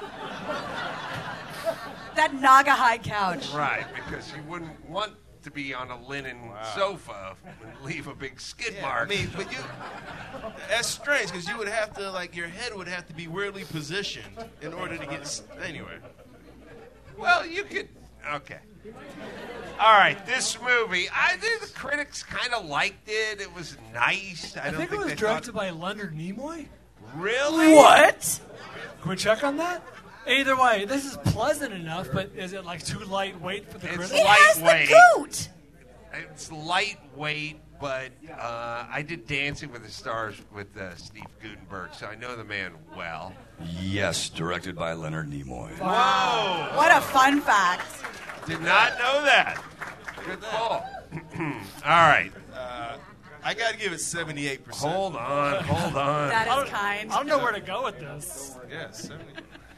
That Naga high couch. Right, because you wouldn't want to be on a linen sofa and leave a big skid Yeah, mark. I mean, but you that's strange because you would have to like your head would have to be weirdly positioned in order to get s- anyway. Well, you could. Okay. All right, this movie. I think the critics kind of liked it. It was nice. I, I don't think it was they directed thought, by Leonard Nimoy. Really? What? Can we check on that? Either way, this is pleasant enough, but is it like too lightweight for the It's critics? It has Lightweight. the goot. it's lightweight, but uh, I did Dancing with the Stars with uh, Steve Guttenberg, so I know the man well. Yes, directed by Leonard Nimoy. Whoa! What a fun fact. Did not know that. Good call. All right. Uh, I got to give it seventy-eight percent. Hold on, hold on. That I is don't, kind. I don't know where to go with this. Yeah, seventy.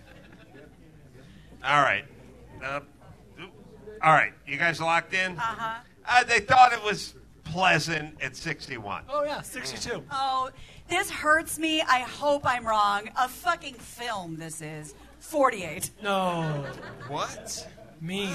All right. Uh, all right. You guys locked in? Uh-huh. Uh, they thought it was pleasant at sixty-one. Oh, yeah, sixty-two. Oh, this hurts me. I hope I'm wrong. A fucking film, this is. forty-eight. No. What? Mean.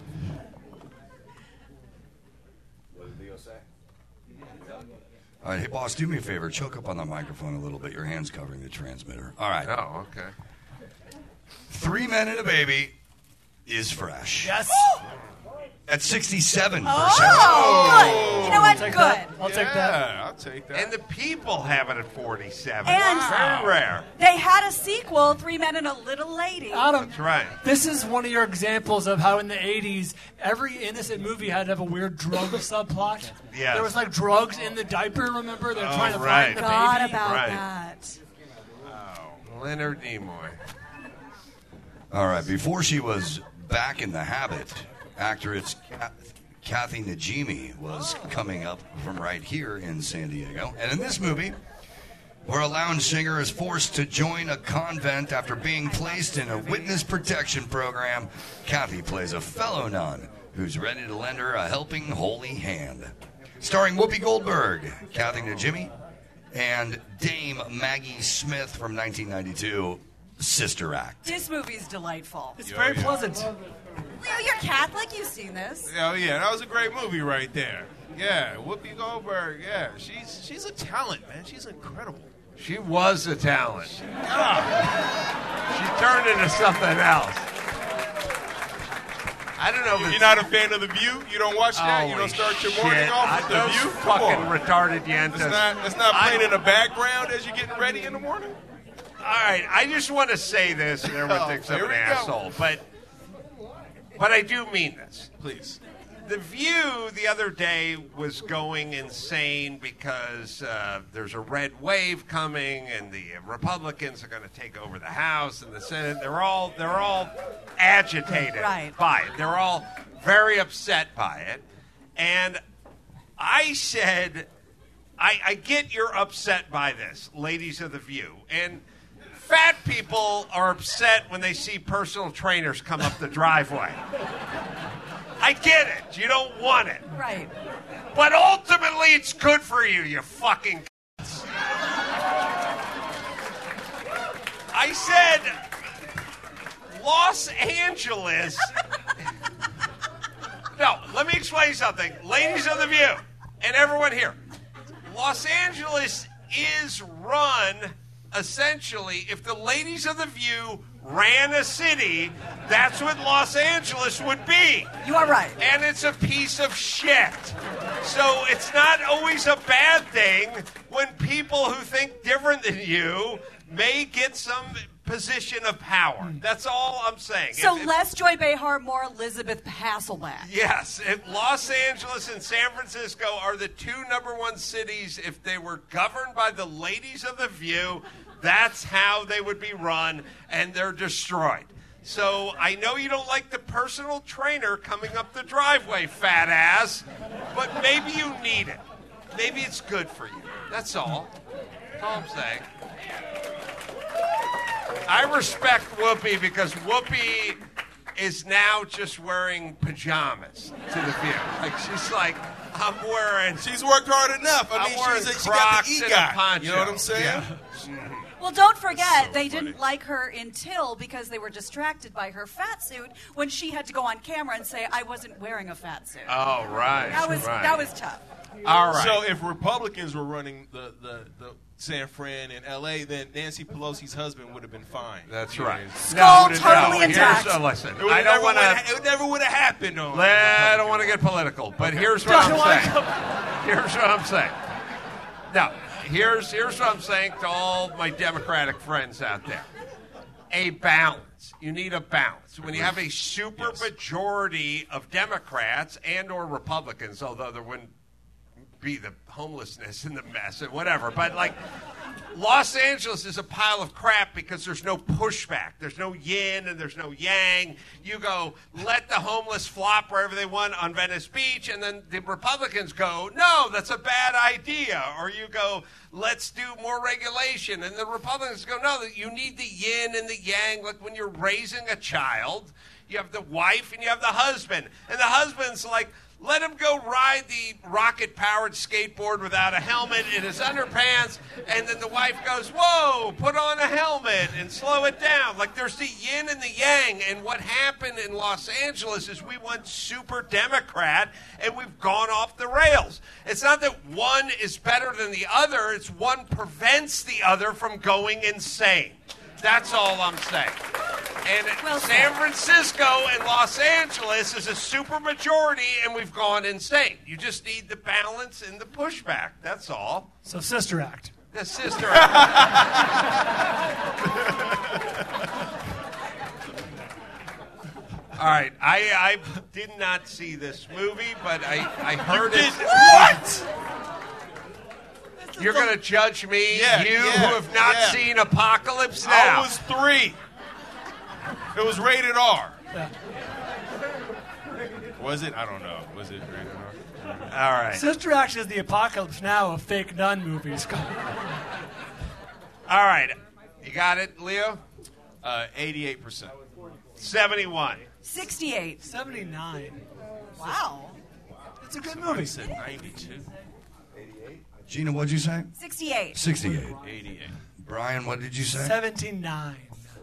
All right, hey, boss, do me a favor. Choke up on the microphone a little bit. Your hand's covering the transmitter. All right. Oh, okay. Three Men and a Baby is fresh. Yes. At sixty-seven percent. Oh, good. You know what? Take Good. that. I'll take that. Yeah, I'll take that. And the people have it at forty-seven. And- Very rare. They had a sequel, Three Men and a Little Lady. Adam, That's right. this is one of your examples of how in the eighties, every innocent movie had to have a weird drug subplot. Yes. There was like drugs in the diaper, remember? They're Oh, trying to right. find the Thought baby. about Right. that. Leonard Nimoy. All right, before she was back in the habit, actress Ka- Kathy Najimy was coming up from right here in San Diego. And in this movie, where a lounge singer is forced to join a convent after being placed in a witness protection program, Kathy plays a fellow nun who's ready to lend her a helping holy hand. Starring Whoopi Goldberg, Kathy Najimy, and Dame Maggie Smith from nineteen ninety-two, Sister Act. This movie's delightful. It's very yeah. pleasant. Leo, you're Catholic. You've seen this. Oh yeah, that was a great movie right there. Yeah, Whoopi Goldberg. Yeah, she's she's a talent, man. She's incredible. She was a talent. She turned into something else. I don't know if If it's you're not a fan of The View, you don't watch that. You Holy don't start your morning shit. off I- with The those View. Come fucking on. retarded yentas. It's not, it's not playing I- in the background as you're getting ready in the morning. All right, I just want to say this, and everyone Oh, thinks I'm here an we go. asshole, but but I do mean this. Please. The View the other day was going insane because uh, there's a red wave coming, and the Republicans are going to take over the House and the Senate. They're all they're all agitated Right. by it. They're all very upset by it, and I said, I, I get you're upset by this, ladies of The View, and fat people are upset when they see personal trainers come up the driveway. I get it. You don't want it. Right. But ultimately, it's good for you, you fucking cunts. I said, Los Angeles. No, let me explain something. Ladies of The View, and everyone here. Los Angeles is run, essentially, if the ladies of The View ran a city, that's what Los Angeles would be. You are right. And it's a piece of shit. So it's not always a bad thing when people who think different than you may get some position of power. That's all I'm saying. So If- if- less Joy Behar, more Elizabeth Hasselbeck. Yes, if Los Angeles and San Francisco are the two number one cities, if they were governed by the ladies of The View, that's how they would be run, and they're destroyed. So I know you don't like the personal trainer coming up the driveway, fat ass, but maybe you need it. Maybe it's good for you. That's all. That's all I'm saying. I respect Whoopi because Whoopi is now just wearing pajamas to The View. Like, she's like, I'm wearing... She's worked hard enough. I I'm mean, wearing she's, she got Crocs the and a EGOT. poncho. You know what I'm saying? Yeah. Well, don't forget, So they funny. didn't like her until because they were distracted by her fat suit when she had to go on camera and say, I wasn't wearing a fat suit. Oh, right. that was right. that was tough. All right. So if Republicans were running the, the, the San Fran and L A, then Nancy Pelosi's husband would have been fine. That's You right. know, Skull no, totally no, intact. Here's, uh, listen, It, would've I don't never want would've- to... it never would have happened. On I don't want to get political, but here's what I'm saying. Here's what I'm saying. Now, here's here's what I'm saying to all my Democratic friends out there. A balance. balance. You need a balance. When you have a super Yes. majority of Democrats and or Republicans, although there wouldn't be the homelessness and the mess and whatever, but like Los Angeles is a pile of crap because there's no pushback. There's no yin and there's no yang. You go, let the homeless flop wherever they want on Venice Beach, and then the Republicans go, no, that's a bad idea. Or you go, let's do more regulation. And the Republicans go, no, you need the yin and the yang. Like when you're raising a child, you have the wife and you have the husband. And the husband's like, let him go ride the rocket-powered skateboard without a helmet in his underpants, and then the wife goes, whoa, put on a helmet and slow it down. Like there's the yin and the yang, and what happened in Los Angeles is we went super Democrat, and we've gone off the rails. It's not that one is better than the other, it's one prevents the other from going insane. That's all I'm saying. And Well San said. Francisco and Los Angeles is a super majority, and we've gone insane. You just need the balance and the pushback. That's all. So Sister Act. The sister. All right, I, I did not see this movie, but I, I heard it. What? You're going to judge me, Yeah, you yeah, who have not yeah. seen Apocalypse I Now. was three. It was rated R. Yeah. Was it? I don't know. Was it rated R? All right. Sister Act is the Apocalypse Now of fake nun movies. All right. You got it, Leo? Uh, eighty-eight percent. seventy-one. sixty-eight. seventy-nine. Wow. It's a good movie. I said ninety-two. Gina, what'd you say? sixty-eight. sixty-eight. eighty-eight. Brian, what did you say? seventy-nine.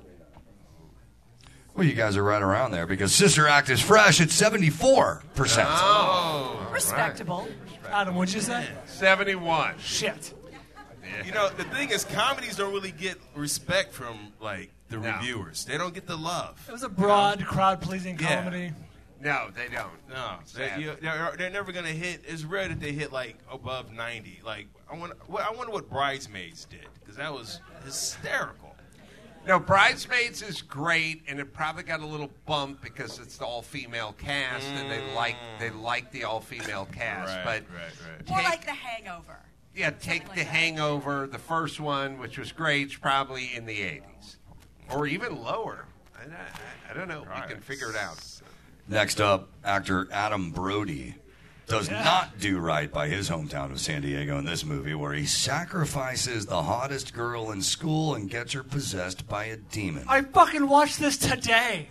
Well, you guys are right around there because Sister Act is fresh at seventy-four percent. Oh, Respectable. Adam, what'd you say? seventy-one. Shit. You know, the thing is, comedies don't really get respect from, like, the No. reviewers. They don't get the love. It was a broad, crowd-pleasing Yeah. comedy. No, they don't. No, they, Sad. you, they're, they're never gonna hit. It's rare that they hit like above ninety. Like I want, I wonder what Bridesmaids did because that was hysterical. No, Bridesmaids is great, and it probably got a little bump because it's the all-female cast, and they like they like the all-female cast. Right, but right, right. More take- like The Hangover. yeah, take like The that. Hangover, the first one, which was great, is probably in the eighties, or even lower. I, I, I don't know. We can figure it out. Next up, actor Adam Brody does not do right by his hometown of San Diego in this movie, where he sacrifices the hottest girl in school and gets her possessed by a demon. I fucking watched this today.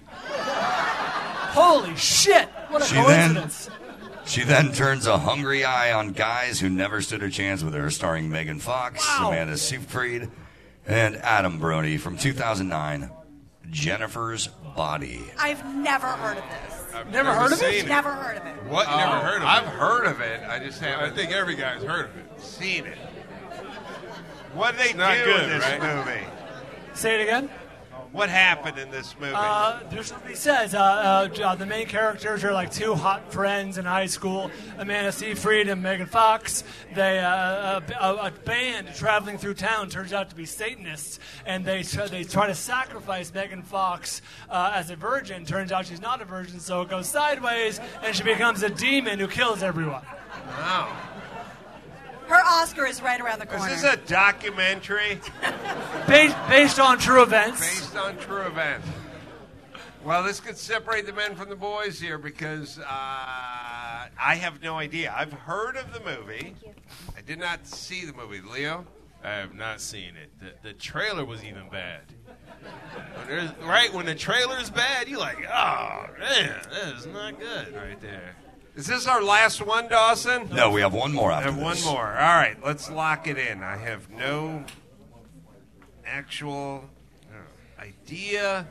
Holy shit. What a She then- coincidence. She then turns a hungry eye on guys who never stood a chance with her, starring Megan Fox, Wow. Amanda Seyfried, and Adam Brody from two thousand nine, Jennifer's Body. I've never heard of this. I've Never heard of it? seen Never heard of it. What? You never heard of I've it? heard of it. I just I haven't think every guy's heard of it. seen it. What did they not do good, in this right? movie? Say it again. What happened in this movie? Uh, there's what he says. Uh, uh, uh, the main characters are like two hot friends in high school, Amanda Seyfried and Megan Fox. They uh, a, a, a band traveling through town turns out to be Satanists, and they try, they try to sacrifice Megan Fox uh, as a virgin. Turns out she's not a virgin, so it goes sideways, and she becomes a demon who kills everyone. Wow. Her Oscar is right around the Is corner. this a documentary Based, based on true events. based on true events? Well, this could separate the men from the boys here because uh, I have no idea. I've heard of the movie. I did not see the movie. Leo? I have not seen it. The, the trailer was even bad. When there's- right when the trailer's bad, you're like, oh man, that is not good right there. Is this our last one, Dawson? No, we have one more I after have one this. more. All right, let's lock it in. I have no actual uh, idea,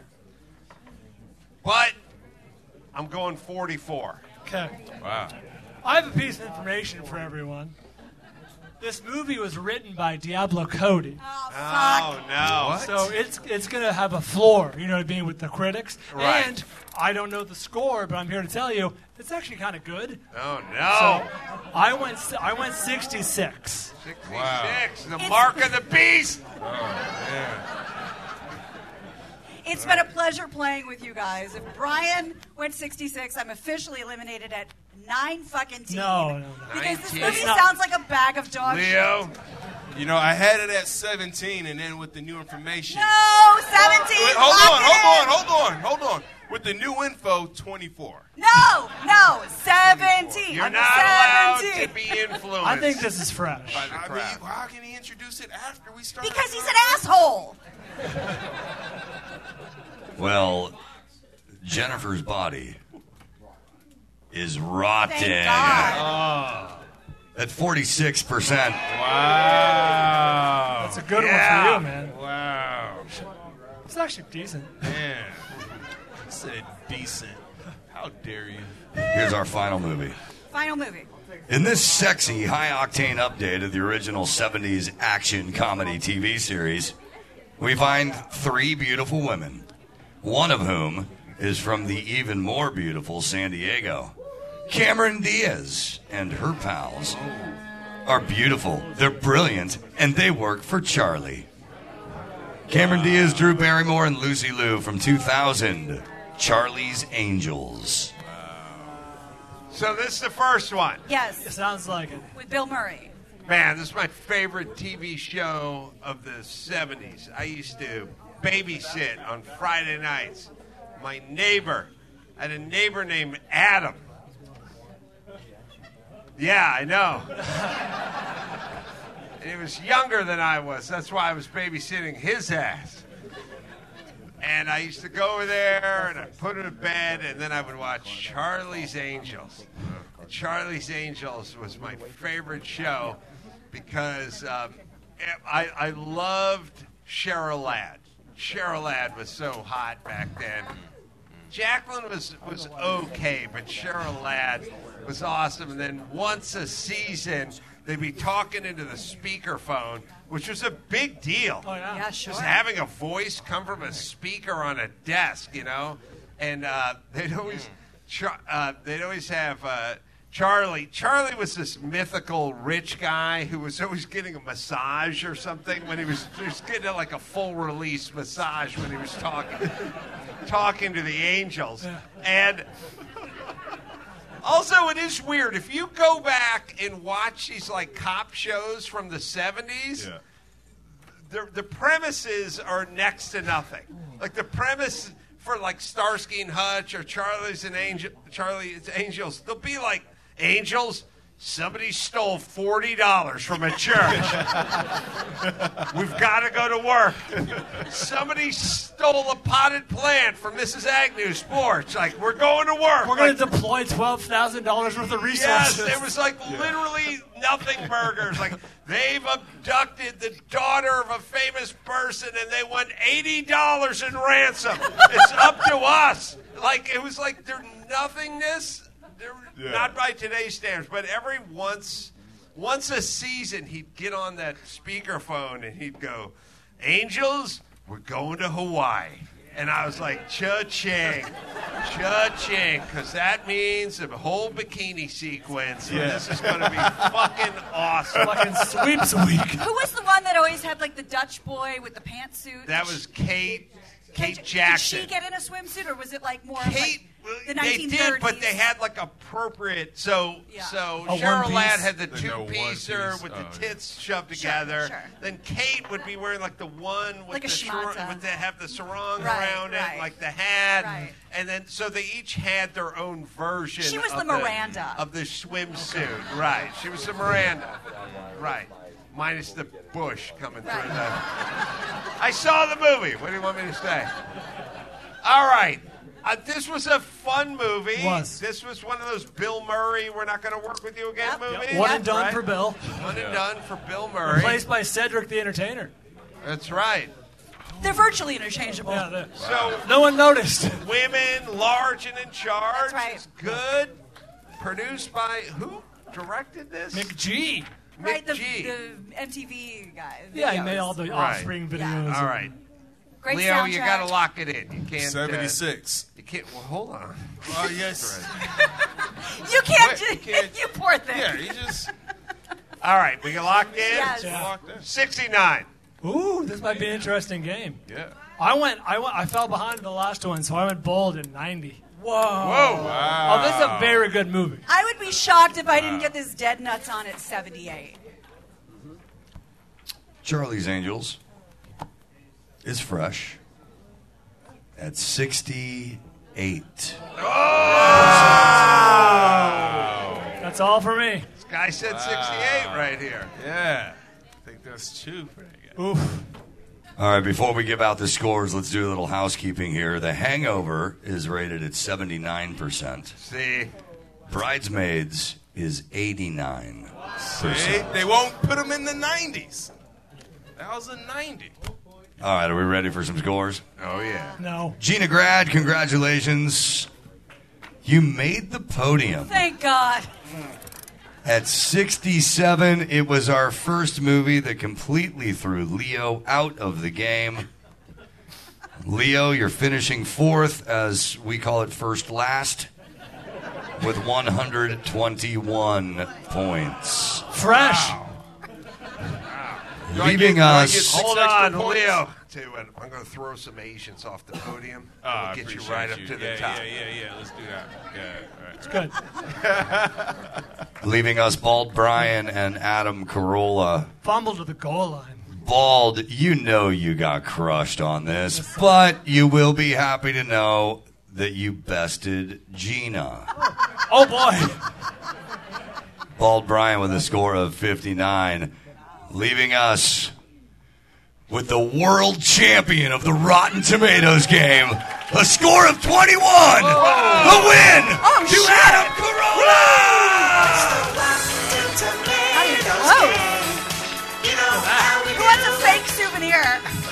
but I'm going forty-four. Okay. Wow. I have a piece of information for everyone. This movie was written by Diablo Cody. Oh, fuck. Oh, no. So it's it's gonna have a floor, you know what I mean, with the critics. Right. And I don't know the score, but I'm here to tell you it's actually kind of good. Oh, So no. I went s- I went sixty-six. sixty-six, the It's- mark of the beast. It's been a pleasure playing with you guys. If Brian went sixty-six, I'm officially eliminated at nine fucking teen. No, no, no. Because this nineteen. movie It's not- sounds like a bag of dog Leo, You know, I had it at seventeen, and then with the new information. shit. No, seventeen. Wait, hold lock on, it hold in. on, hold on, hold on. With the new info, twenty-four. No, no, seventeen. you're I'm not allowed seventeen. to be influenced. I think this is fresh. by the I crowd. mean, how can he introduce it after we start? Because he's an asshole. Well, Jennifer's body is rotting Thank God. at forty-six percent. Wow. That's a good Yeah. one for you, man. Wow. It's actually decent. Man. I said decent. How dare you? Here's our final movie. Final movie. In this sexy, high-octane update of the original seventies action comedy T V series, we find three beautiful women, one of whom is from the even more beautiful San Diego. Cameron Diaz and her pals are beautiful, they're brilliant, and they work for Charlie. Cameron Diaz, Drew Barrymore, and Lucy Liu from two thousand, Charlie's Angels. So this is the first one. It Yes, sounds like it. with Bill Murray. Man, this is my favorite T V show of the seventies. I used to babysit on Friday nights. My neighbor, I had a neighbor named Adam. Yeah, I know. And he was younger than I was. That's why I was babysitting his ass. And I used to go over there and I'd put him to bed, and then I would watch Charlie's Angels. Charlie's Angels was my favorite show because um, I, I loved Cheryl Ladd. Cheryl Ladd was so hot back then. Jacqueline was, was okay, but Cheryl Ladd was awesome. And then once a season, they'd be talking into the speakerphone, which was a big deal. Oh, yeah. Yeah, sure. Just having a voice come from a speaker on a desk, you know, and uh, they'd always, char- uh, they'd always have uh, Charlie. Charlie was this mythical rich guy who was always getting a massage or something when he was just getting like a full release massage when he was talking, talking to the angels, and. Also, it is weird. If you go back and watch these like cop shows from the seventies, Yeah. the, the premises are next to nothing. Like the premise for like Starsky and Hutch or Charlie's and Angel, Charlie's Angels, they'll be like, Angels, somebody stole forty dollars from a church. We've got to go to work. Somebody stole a potted plant from Missus Agnew's porch. Like, we're going to work. We're going Like, to deploy twelve thousand dollars worth of resources. yes, there was like literally nothing burgers. Like, they've abducted the daughter of a famous person and they want eighty dollars in ransom. It's up to us. Like, it was like their nothingness. They're Yeah. not by today's standards, but every once once a season he'd get on that speakerphone and he'd go, Angels, we're going to Hawaii. And I was like, cha-ching, cha-ching, because that means the whole bikini sequence. And this is going to be fucking awesome. Fucking sweeps week. Who was the one that always had like the Dutch boy with the pantsuit? That was Kate, Kate Did Jackson. she get in a swimsuit, or was it like more Kate, like the they nineteen thirties? did, but they had like appropriate. So, Yeah. so A Cheryl one-piece? Ladd had the The no two-piecer one-piece. with Oh, the yeah. tits shoved Sure, together. sure. Then Kate would be wearing like the one with Like a the sarong- schmata. with the have the sarong Right, around right. it, like the hat, Right. and then so they each had their own version. She was of the Miranda. of the swimsuit. Right, she was the Miranda. Right. Minus the bush coming Right. through the. I saw the movie. What do you want me to say? All right. Uh, this was a fun movie. Was. This was one of those Bill Murray, we're not going to work with you again Yep. movies. One and done right? for Bill. One and done for Bill Murray. Replaced by Cedric the Entertainer. That's right. They're virtually interchangeable. Yeah, they- So, no one noticed. women large and in charge. That's right. Is good. Produced by who directed this? McG. Right, the, G. the M T V guy. Yeah, he videos. made all the Right. Offspring videos. Yeah. All right. Great Leo, soundtrack. you got to lock it in. You can't. uh, seventy-six. you can't. Well, hold on. Oh, yes. You can't. Wait, ju- you can't- you poor thing. Yeah, you just All right, we can lock in. Yes. Yeah. walked in. sixty-nine. Ooh, this might be an interesting game. Yeah. I went, I went, I fell behind in the last one, so I went bold in ninety. Whoa. Whoa. Wow. Oh, this is a very good movie. I would be shocked if I didn't get this Dead Nuts on at seventy-eight. Charlie's Angels is fresh at sixty-eight. That's all for me. This guy said sixty-eight right here. Yeah. I think that's true for that guy. Oof. All right, before we give out the scores, let's do a little housekeeping here. The Hangover is rated at seventy-nine percent. See? Bridesmaids is eighty-nine percent. See? They won't put them in the nineties. That was a ninety. All right, are we ready for some scores? Oh, yeah. No. Gina Grad, congratulations. You made the podium. Thank God. At sixty-seven, it was our first movie that completely threw Leo out of the game. Leo, you're finishing fourth, as we call it first last, with one hundred twenty-one points. Fresh. Wow. Do I Leaving get- do I us... get six Hold extra on, points? Leo. Tell you what, I'm going to throw some Asians off the podium. Oh, I we'll get you appreciate right up you. to the yeah, top. Yeah, yeah, yeah. Let's do that. Yeah, all right. It's good. Leaving us Bald Brian and Adam Carolla. Fumble to the goal line. Bald, you know you got crushed on this, but you will be happy to know that you bested Gina. Oh, boy. Bald Brian with a score of fifty-nine. Leaving us with the world champion of the Rotten Tomatoes game, a score of twenty-one. The win Oh, to shit. Adam Carolla. Oh. Who wants a fake souvenir?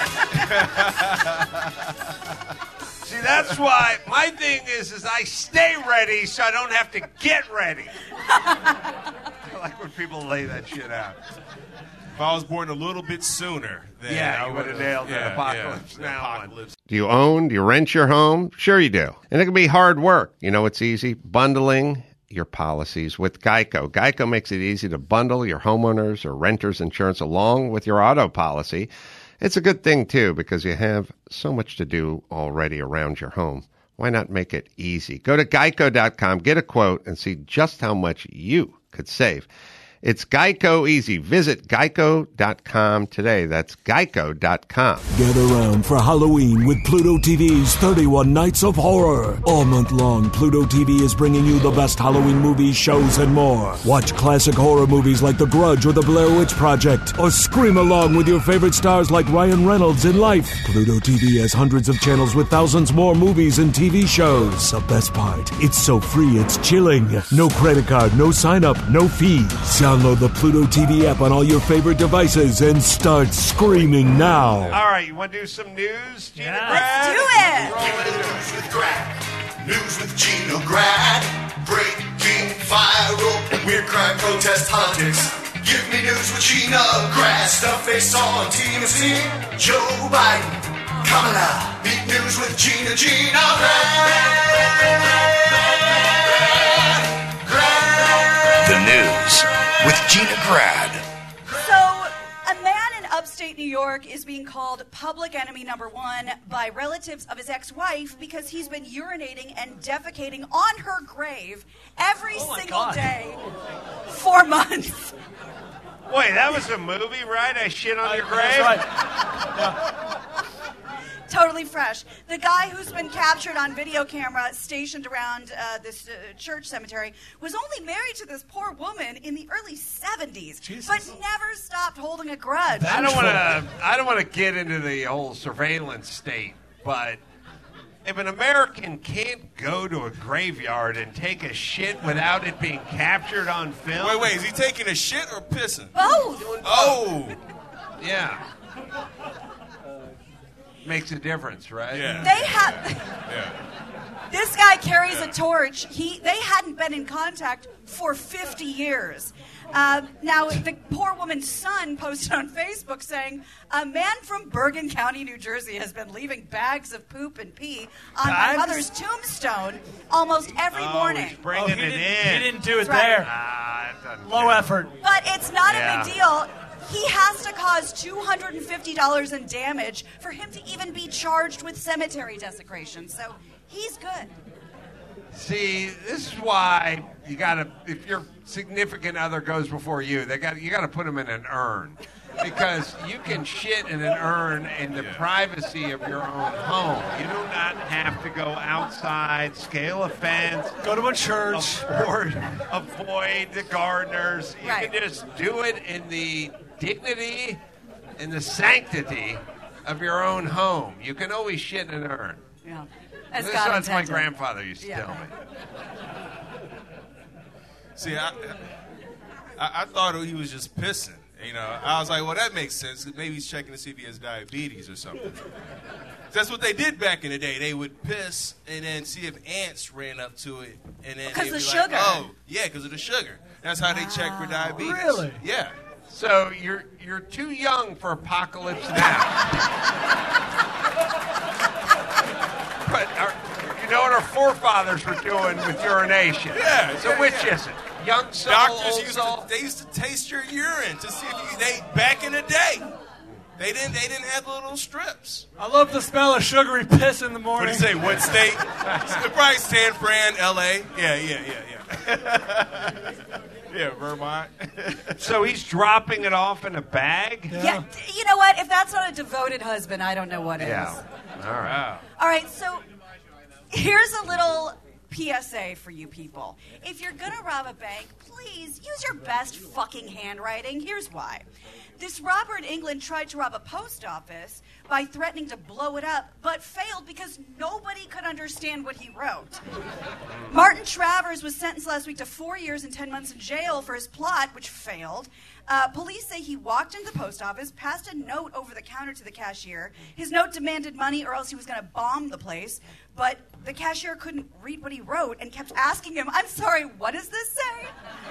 See, that's why my thing is, is I stay ready so I don't have to get ready. I like when people lay that shit out. If I was born a little bit sooner, then Yeah, I you would've would've- nailed yeah, the Apocalypse yeah, the Now one. Apocalypse. Do you own? Do you rent your home? Sure you do. And it can be hard work. You know it's easy? Bundling your policies with Geico. Geico makes it easy to bundle your homeowners or renters insurance along with your auto policy. It's a good thing, too, because you have so much to do already around your home. Why not make it easy? Go to geico dot com, get a quote, and see just how much you could save. It's Geico Easy. Visit geico dot com today. That's geico dot com. Get around for Halloween with Pluto T V's thirty-one Nights of Horror. All month long, Pluto T V is bringing you the best Halloween movies, shows, and more. Watch classic horror movies like The Grudge or The Blair Witch Project, or scream along with your favorite stars like Ryan Reynolds in Life. Pluto T V has hundreds of channels with thousands more movies and T V shows. The best part, it's so free it's chilling. No credit card, no sign up, no fees. Download the Pluto T V app on all your favorite devices and start screaming now. All right, you want to do some news, Gina Yeah. Grad? Let's do it. News with Grad. News with Gina Grad. Breaking viral. Weird crime protest politics. Give me news with Gina Grad. Stuff they saw on T M Z. Joe Biden. Kamala. Beat news with Gina. Gina Grad. The news with Gina Grad. So, a man in upstate New York is being called public enemy number one by relatives of his ex-wife because he's been urinating and defecating on her grave every Oh my single God. day for months. Wait, that was a movie, right? I shit on your grave? That's right. Totally fresh. The guy who's been captured on video camera stationed around uh, this uh, church cemetery was only married to this poor woman in the early seventies, Jesus. but never stopped holding a grudge. I don't want to. I don't want to get into the whole surveillance state, but if an American can't go to a graveyard and take a shit without it being captured on film, Wait, wait, is he taking a shit or pissing? Both. Oh, yeah, makes a difference, right? yeah. They have. yeah. This guy carries a torch. He, they hadn't been in contact for fifty years. Uh, now, the poor woman's son posted on Facebook saying, a man from Bergen County, New Jersey has been leaving bags of poop and pee on Bags? my mother's tombstone almost every Oh, morning. he's bringing Oh, he, it didn't, in. he didn't do it That's right. there. Ah, it doesn't Low count. effort. But it's not Yeah. a big deal. he has to cause two hundred fifty dollars in damage for him to even be charged with cemetery desecration. So he's good. See, this is why you gotta. If your significant other goes before you, they got you got to put them in an urn, because you can shit in an urn in the privacy of your own home. You do not have to go outside, scale a fence, go to a church, avoid, avoid the gardeners. You Right. can just do it in the dignity and the sanctity of your own home. You can always shit in an urn. Yeah. As This God is what my intended. grandfather used to Yeah. tell me. See, I, I I thought he was just pissing. You know, I was like, well, that makes sense. Maybe he's checking to see if he has diabetes or something. That's what they did back in the day. They would piss and then see if ants ran up to it, and then Because they'd the be sugar. like, oh, yeah, because of the sugar. That's how they check for diabetes. Really? Yeah. So you're you're too young for Apocalypse Now. But our, you know what our forefathers were doing with urination. Yeah, So yeah, which yeah. is it? Young soul, Doctors old used soul? to they used to taste your urine to see if you they back in the day. They didn't they didn't have the little strips. I love the smell of sugary piss in the What morning. do you say? What state? Probably San Fran, L A. Yeah, yeah, yeah, yeah. Yeah, Vermont. So he's dropping it off in a bag? Yeah, you know what? If that's not a devoted husband, I don't know what is. Yeah. All right. All right, so here's a little P S A for you people. If you're going to rob a bank, please use your best fucking handwriting. Here's why. This robber in England tried to rob a post office by threatening to blow it up, but failed because nobody could understand what he wrote. Martin Travers was sentenced last week to four years and ten months in jail for his plot, which failed. Uh, police say he walked into the post office, passed a note over the counter to the cashier. His note demanded money or else he was going to bomb the place. But the cashier couldn't read what he wrote and kept asking him, I'm sorry, what does this say?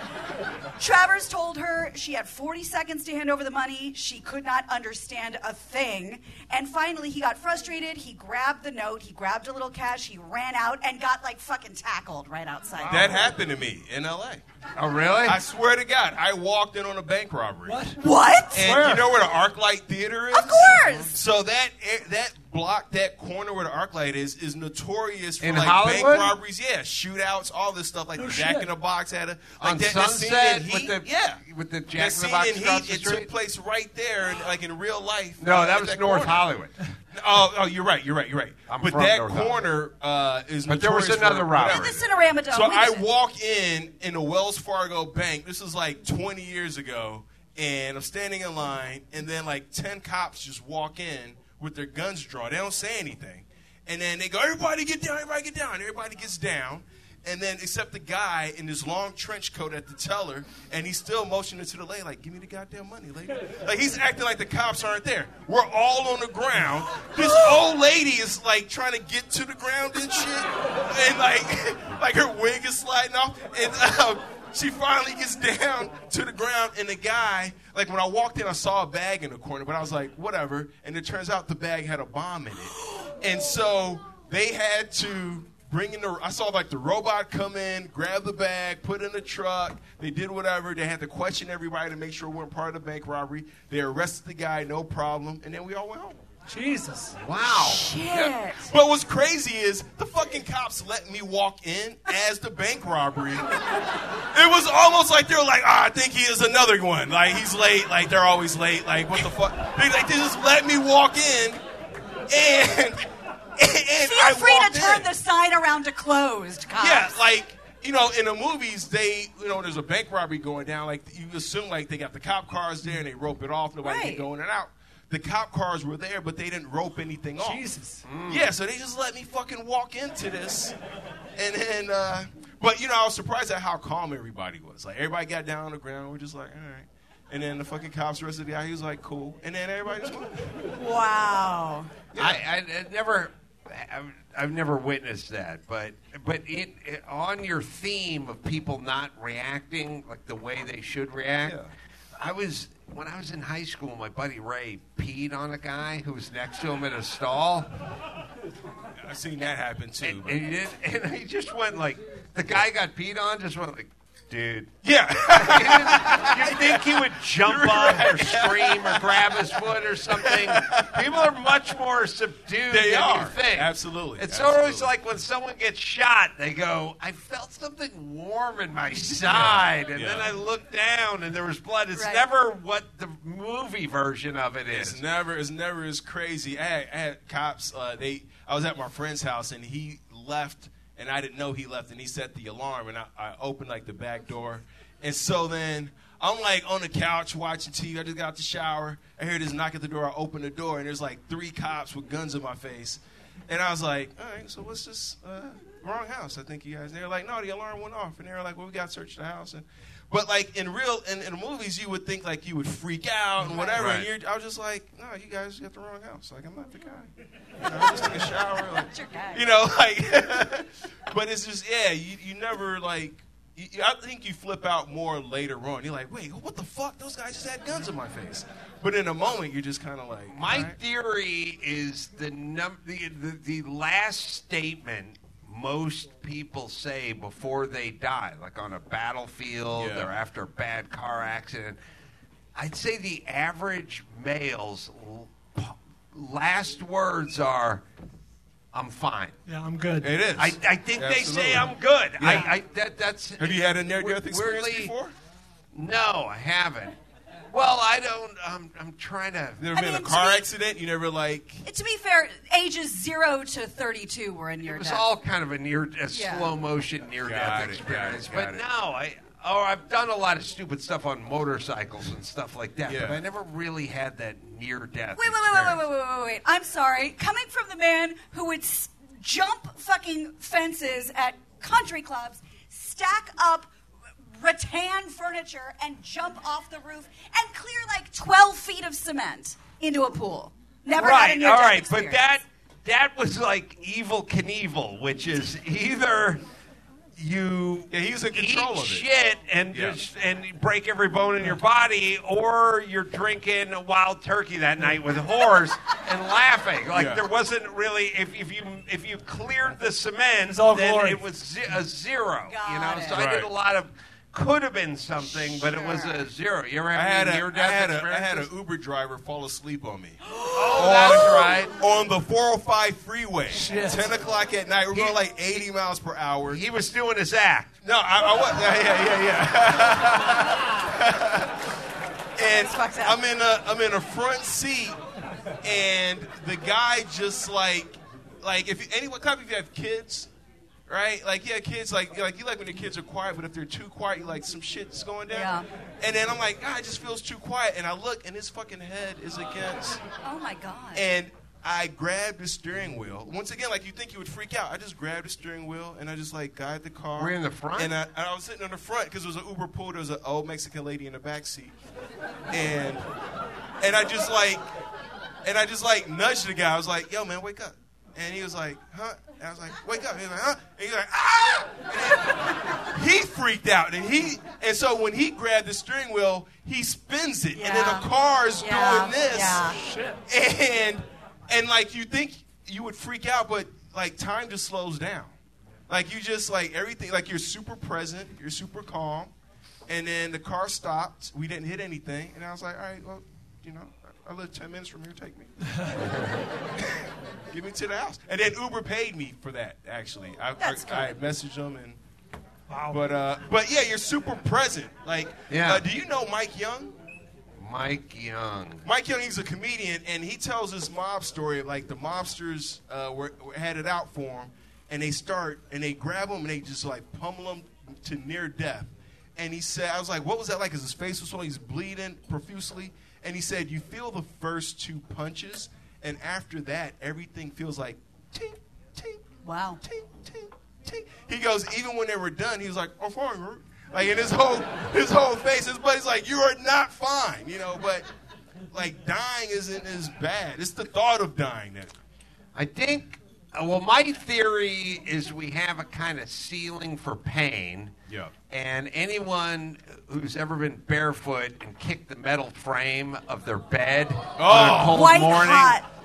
Travers told her she had forty seconds to hand over the money. She could not understand a thing. And finally, he got frustrated. He grabbed the note. He grabbed a little cash. He ran out and got, like, fucking tackled right outside. That happened to me in L A. Oh, really? I swear to God, I walked in on a bank robbery. What? What? And Where? you know where the ArcLight Theater is? Of course. So that that block, that corner where the ArcLight is, is notorious for In like Hollywood? bank robberies. Yeah, shootouts, all this stuff. Like No the Jack shit. in the Box had a like On that, that scene Sunset in with Heat. the yeah, with the that Jack in the scene Box in across Heat. the It street? took place right there, like in real life. No, uh, that at was that North corner. Hollywood. Oh, oh, you're right. You're right. You're right. I'm but from that North Hollywood. corner uh, is. But there was notorious another for robbery. whatever. The Cinerama Dome. So We I did it. walk in in a Wells Fargo bank. This is like twenty years ago, and I'm standing in line, and then like ten cops just walk in with their guns drawn. They don't say anything, and then they go, "Everybody get down! Everybody get down!" Everybody gets down, and then except the guy in this long trench coat at the teller, and he's still motioning to the lady like, "Give me the goddamn money, lady." Like he's acting like the cops aren't there. We're all on the ground. This old lady is like trying to get to the ground and shit, and like like her wig is sliding off, and um, she finally gets down to the ground, and the guy, like when I walked in, I saw a bag in the corner, but I was like, whatever, and it turns out the bag had a bomb in it, and so they had to bring in the, I saw like the robot come in, grab the bag, put it in the truck. They did whatever. They had to question everybody to make sure we weren't part of the bank robbery. They arrested the guy, no problem. And then we all went home. Jesus. Wow. Shit. But what's crazy is the fucking cops let me walk in as the bank robbery. It was almost like they were like, ah, I think he is another one. Like, he's late. Like, they're always late. Like, what the fuck? They, like, they just let me walk in, and... And Feel I free to walked turn in. the sign around to closed, cops. Yeah, like, you know, in the movies, they, you know, there's a bank robbery going down. Like, you assume, like, they got the cop cars there and they rope it off. Nobody Right. can go in and out. The cop cars were there, but they didn't rope anything off. Jesus. Yeah, so they just let me fucking walk into this. And then, uh, but, you know, I was surprised at how calm everybody was. Like, everybody got down on the ground. We're just like, all right. And then the fucking cops arrested the guy. He was like, cool. And then everybody just went. Wow. I, I, I never, I've, I've never witnessed that, but but it, it on your theme of people not reacting like the way they should react. Yeah. I was when I was in high school. My buddy Ray peed on a guy who was next to him in a stall, I've seen that happen, too. and, but- and he did, and he just went like the guy got peed on, just went like subdued. Yeah. You think he would jump up or scream or grab his foot or something? People are much more subdued They than are. you think. Absolutely. It's Absolutely. always like when someone gets shot, they go, I felt something warm in my side, and Yeah. then I looked down and there was blood. It's Right. never what the movie version of it is. It's never, it's never as crazy. I had, I had cops. Uh, they, I was at my friend's house and he left, and I didn't know he left, and he set the alarm, and I, I opened like the back door, and so then I'm like on the couch watching T V. I just got out the shower. I hear this knock at the door. I open the door, and there's like three cops with guns in my face, and I was like, all right, so what's this? Uh, wrong house, I think you guys. And they were like, no, the alarm went off, and they were like, well, we got to search the house, and. But like in real, in, in the movies, you would think like you would freak out and whatever. Right. And you're, I was just like, no, you guys got the wrong house. Like I'm not the guy. You know, I just took a shower. Like, your guy. you know, like. But it's just yeah, you, you never like. You, I think you flip out more later on. You're like, wait, what the fuck? Those guys just had guns in my face. But in a moment, you're just kind of like. My all right. theory is the, num- the, the the last statement most people say before they die, like on a battlefield Yeah. or after a bad car accident. I'd say the average male's l- p- last words are, "I'm fine." Yeah, I'm good. It is. I, I think they say Absolutely. I'm good. Yeah. I, I that that's. Have you had a near-death weir- experience weirdly- before? No, I haven't. Well, I don't. I'm, I'm trying to. Never I been in mean, a to car me- accident? You never like. To be fair, ages zero to thirty-two were in your It was death. all kind of a near, a Yeah. slow motion near Got death it, experience. got it, got but it. no, I oh I've done a lot of stupid stuff on motorcycles and stuff like that. Yeah. But I never really had that near death. Wait, wait, wait, wait, wait, wait, wait, wait, wait. I'm sorry. Coming from the man who would s- jump fucking fences at country clubs, stack up rattan furniture, and jump off the roof and clear like twelve feet of cement into a pool. Never had a Right, near-death all right, experience. but that that was like Evil Knievel, which is either you Yeah, he was in control eat of it. shit and Yeah. just and break every bone in your body, or you're drinking a wild turkey that night with whores and laughing. Like Yeah. there wasn't really if, if you if you cleared the cement, It's all then glory. it was ze- a zero. Got you know, it. so I did Right. a lot of could have been something, but it was Sure. a zero. You ever I have had, any a, near I, death had a, I experiences? had an Uber driver fall asleep on me. Oh, that's right. On the four oh five freeway. Shit. ten o'clock at night. We're He- going like eighty miles per hour. He was doing his act. No, I, I was. Yeah, yeah, yeah, yeah. and fucked up. I'm in a I'm in a front seat, and the guy just like like if you, anyone come if you have kids, right? Like yeah, kids like like you like when your kids are quiet, but if they're too quiet, you like some shit's going down. Yeah. And then I'm like, God, it just feels too quiet, and I look, and his fucking head is against. Oh my god. And I grabbed the steering wheel. Once again, like you think you would freak out. I just grabbed the steering wheel and I just like guide the car. Were you in the front? And I, and I was sitting in the front because it was an Uber pool. There was an old Mexican lady in the back seat. And and I just like and I just like nudged the guy. I was like, "Yo, man, wake up." And he was like, "Huh?" And I was like, "Wake up." And he was like, "Huh?" And he was like, "Ah!" And then he freaked out, and he and so when he grabbed the steering wheel, he spins it, and then Yeah. the car's Yeah. doing this, Yeah. and and like you think you would freak out, but like time just slows down. Like you just like everything, like you're super present, you're super calm, and then the car stopped. We didn't hit anything, and I was like, all right, well, you know, I live ten minutes from here. Take me, get me to the house, and then Uber paid me for that. Actually, I That's I, I good. messaged them and. But uh, but yeah, you're super present. Like, Yeah. uh, do you know Mike Young? Mike Young. Mike Young, he's a comedian, and he tells this mob story. Like the mobsters uh, were, were had it out for him, and they start and they grab him and they just like pummel him to near death. And he said, I was like, what was that like? Because his face was swollen, he's bleeding profusely. And he said, you feel the first two punches, and after that, everything feels like tink, tink, Wow. tink, tink, tink. He goes, even when they were done, he was like, I'm fine, right? Like in his whole his whole face, his buddy's like, you are not fine, you know. But like dying isn't as bad. It's the thought of dying that. I think, uh, well, my theory is we have a kind of ceiling for pain. Yeah. And anyone who's ever been barefoot and kicked the metal frame of their bed on a cold White morning, hot.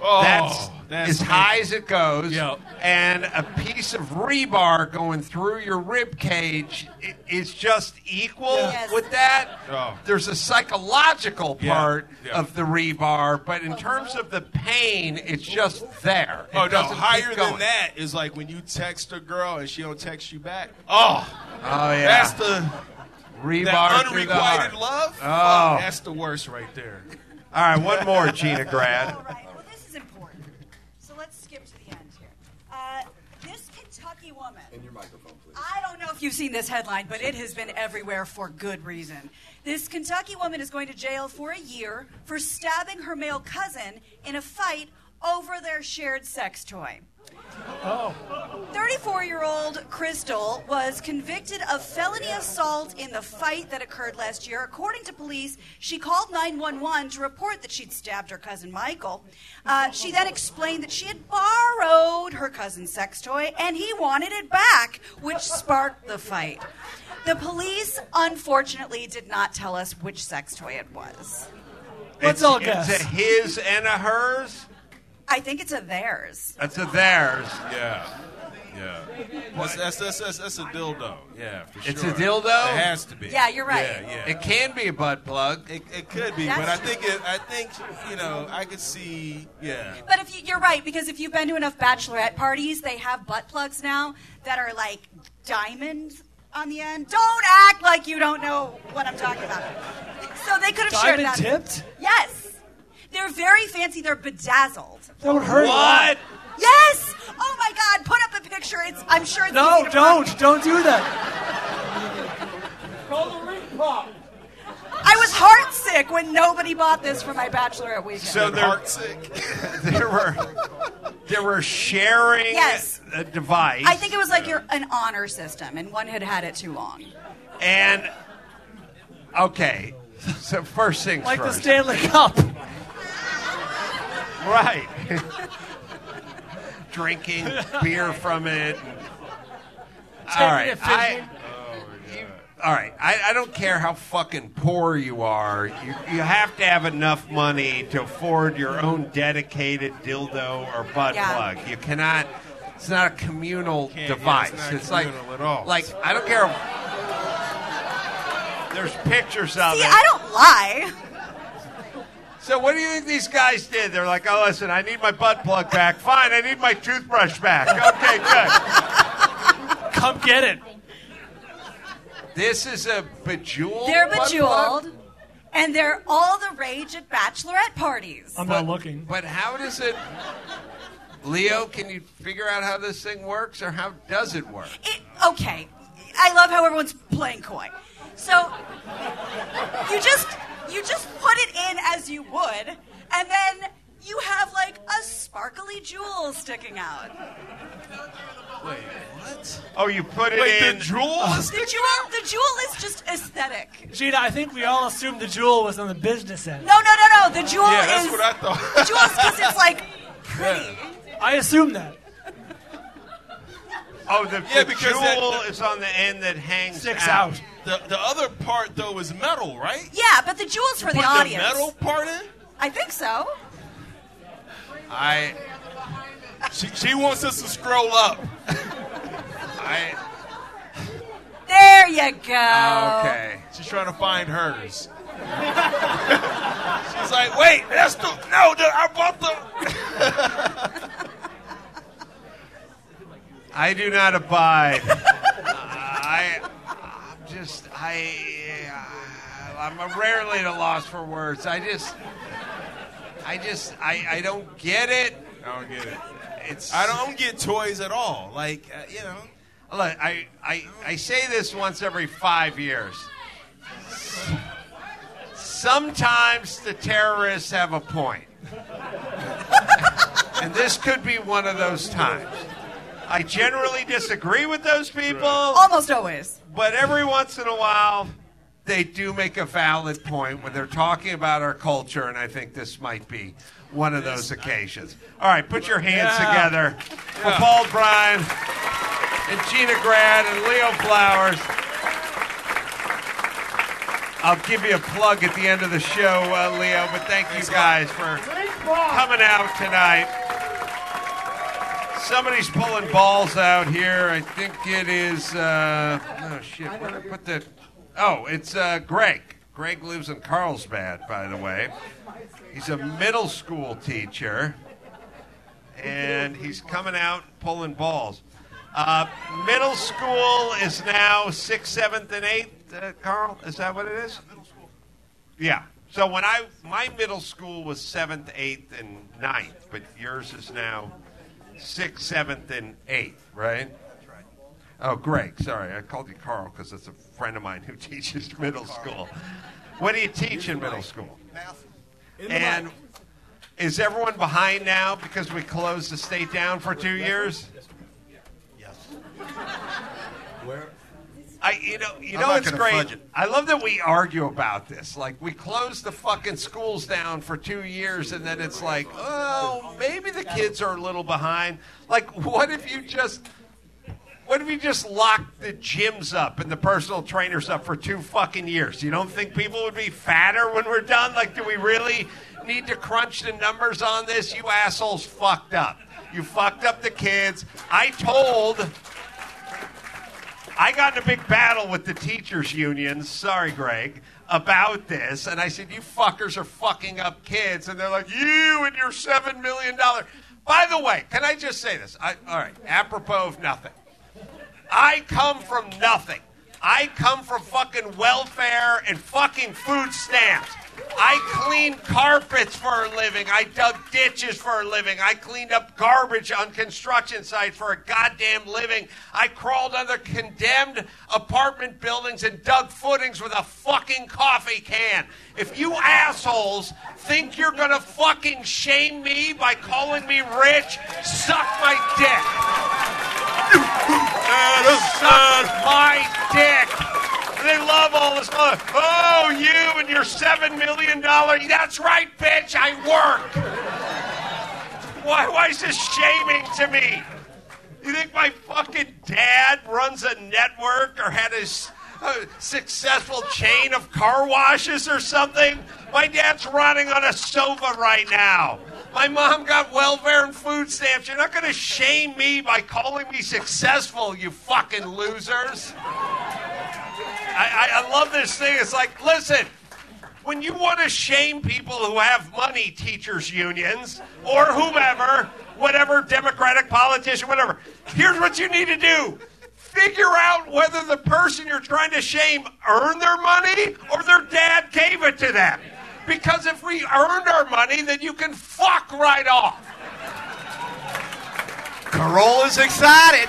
Oh, that's, that's as painful. high as it goes. Yep. And a piece of rebar going through your rib cage i- is just equal Yes. with that. Oh. There's a psychological Yeah, part yeah. of the rebar, but in terms of the pain, it's just there. It Oh no! doesn't keep Higher going. than that is like when you text a girl and she don't text you back. Oh, Oh, yeah. that's the rebar that through the unrequited heart. love. Oh. That's the worst right there. All right, one more, Gina Grad. All right. Well, this is important. So let's skip to the end here. Uh, this Kentucky woman. In your microphone, please. I don't know if you've seen this headline, but it has been everywhere for good reason. This Kentucky woman is going to jail for a year for stabbing her male cousin in a fight over their shared sex toy. thirty-four-year-old Crystal was convicted of felony assault in the fight that occurred last year. According to police, she called nine one one to report that she'd stabbed her cousin Michael. Uh, she then explained that she had borrowed her cousin's sex toy and he wanted it back, which sparked the fight. The police, unfortunately, did not tell us which sex toy it was. Let's It's- all It's guess. a his and a hers? I think it's a theirs. That's a theirs. Yeah, yeah. That's that's that's, that's, that's a dildo. Yeah, for sure. It's a dildo? It has to be. Yeah, you're right. Yeah, yeah. It can be a butt plug. It, it could be, That's but I true. think it. I think you know. I could see. Yeah. But if you, you're right, because if you've been to enough bachelorette parties, they have butt plugs now that are like diamonds on the end. Don't act like you don't know what I'm talking about. So they could have shared Diamond that. tipped? Yes. They're very fancy. They're bedazzled. That would hurt. What? Yes. Oh my God! Put up a picture. It's. I'm sure it's. No, easy to don't. find. Don't do that. I was heartsick when nobody bought this for my bachelorette weekend. So They're there, heart sick. there were there were sharing Yes. a device. I think it was like your an honor system, and one had had it too long. And okay, so first things Like the first. Stanley Cup. Right. Drinking beer from it. All right. it fishing. I, you- all right. I, I don't care how fucking poor you are. You, you have to have enough money to afford your own dedicated dildo or butt Yeah. plug. You cannot. It's not a communal Can't- yeah, device. it's not like communal at all. like I don't care. There's pictures of See, it. I don't lie. So what do you think these guys did? They're like, oh, listen, I need my butt plug back. Fine, I need my toothbrush back. Okay, good. Come get it. This is a bejeweled They're butt bejeweled, plug? and they're all the rage at bachelorette parties. I'm not looking. But how does it... Leo, can you figure out how this thing works, or how does it work? It, okay, I love how everyone's playing coy. So you just you just put it in as you would, and then you have like a sparkly jewel sticking out. Wait, what? Oh, you put it Wait, in... the jewel? The jewel, the jewel is just aesthetic. Gina, I think we all assumed the jewel was on the business end. No, no, no, no. The jewel Yeah, that's is what I the thought. jewel is because it's like pretty. I assumed that. Oh, the, Yeah, the because jewel that- is on the end that hangs Sticks out. out. The the other part though is metal, right? Yeah, but the jewel's for the Put audience. the metal part in. I think so. I... She she wants us to scroll up. I... There you go. Okay. She's trying to find hers. She's like, wait, that's the no. The, I bought the. I do not abide. I, I'm just, I, I'm rarely at a loss for words. I just, I just, I, I don't get it. I don't get it. It's, I don't get toys at all. Like uh, you know. Look, I, I, I say this once every five years. Sometimes the terrorists have a point. And this could be one of those times. I generally disagree with those people, Almost always. but every once in a while, they do make a valid point when they're talking about our culture, and I think this might be one of those occasions. All right, put your hands Yeah. together for Paul Bryan and Gina Grad and Leo Flowers. I'll give you a plug at the end of the show, uh, Leo, but thank you guys for coming out tonight. Somebody's pulling balls out here. I think it is, uh, oh, shit, where did I put the, oh, it's uh, Greg. Greg lives in Carlsbad, by the way. He's a middle school teacher, and he's coming out pulling balls. Uh, middle school is now sixth, seventh, and eighth, uh, Carl? Is that what it is? Middle school. Yeah. So when I, my middle school was seventh, eighth, and ninth, but yours is now sixth, seventh, and eighth, right? That's right. Oh, Greg. Sorry, I called you Carl because it's a friend of mine who teaches middle school. What do you teach in middle school? Math. And is everyone behind now because we closed the state down for two years? Yes. Where? I, you know, you I'm know, not it's gonna great. fudge it. I love that we argue about this. Like, we closed the fucking schools down for two years, and then it's like, oh, maybe the kids are a little behind. Like, what if you just, what if you just locked the gyms up and the personal trainers up for two fucking years? You don't think people would be fatter when we're done? Like, do we really need to crunch the numbers on this? You assholes fucked up. You fucked up the kids. I told. I got in a big battle with the teachers' unions, sorry, Greg, about this. And I said, you fuckers are fucking up kids. And they're like, you and your seven million dollars. By the way, can I just say this? I, all right, apropos of nothing. I come from nothing. I come from fucking welfare and fucking food stamps. I cleaned carpets for a living. I dug ditches for a living. I cleaned up garbage on construction sites for a goddamn living. I crawled under condemned apartment buildings and dug footings with a fucking coffee can. If you assholes think you're gonna fucking shame me by calling me rich, suck my dick. Suck my dick. They love all this money. Oh, you and your seven million dollars. That's right, bitch. I work. Why, why is this shaming to me? You think my fucking dad runs a network or had a, a successful chain of car washes or something? My dad's running on a sofa right now. My mom got welfare and food stamps. You're not going to shame me by calling me successful, you fucking losers. I, I, I love this thing. It's like, listen, when you want to shame people who have money, teachers' unions, or whomever, whatever, Democratic politician, whatever, here's what you need to do. Figure out whether the person you're trying to shame earned their money or their dad gave it to them. Because if we earned our money, then you can fuck right off. Carolla's excited.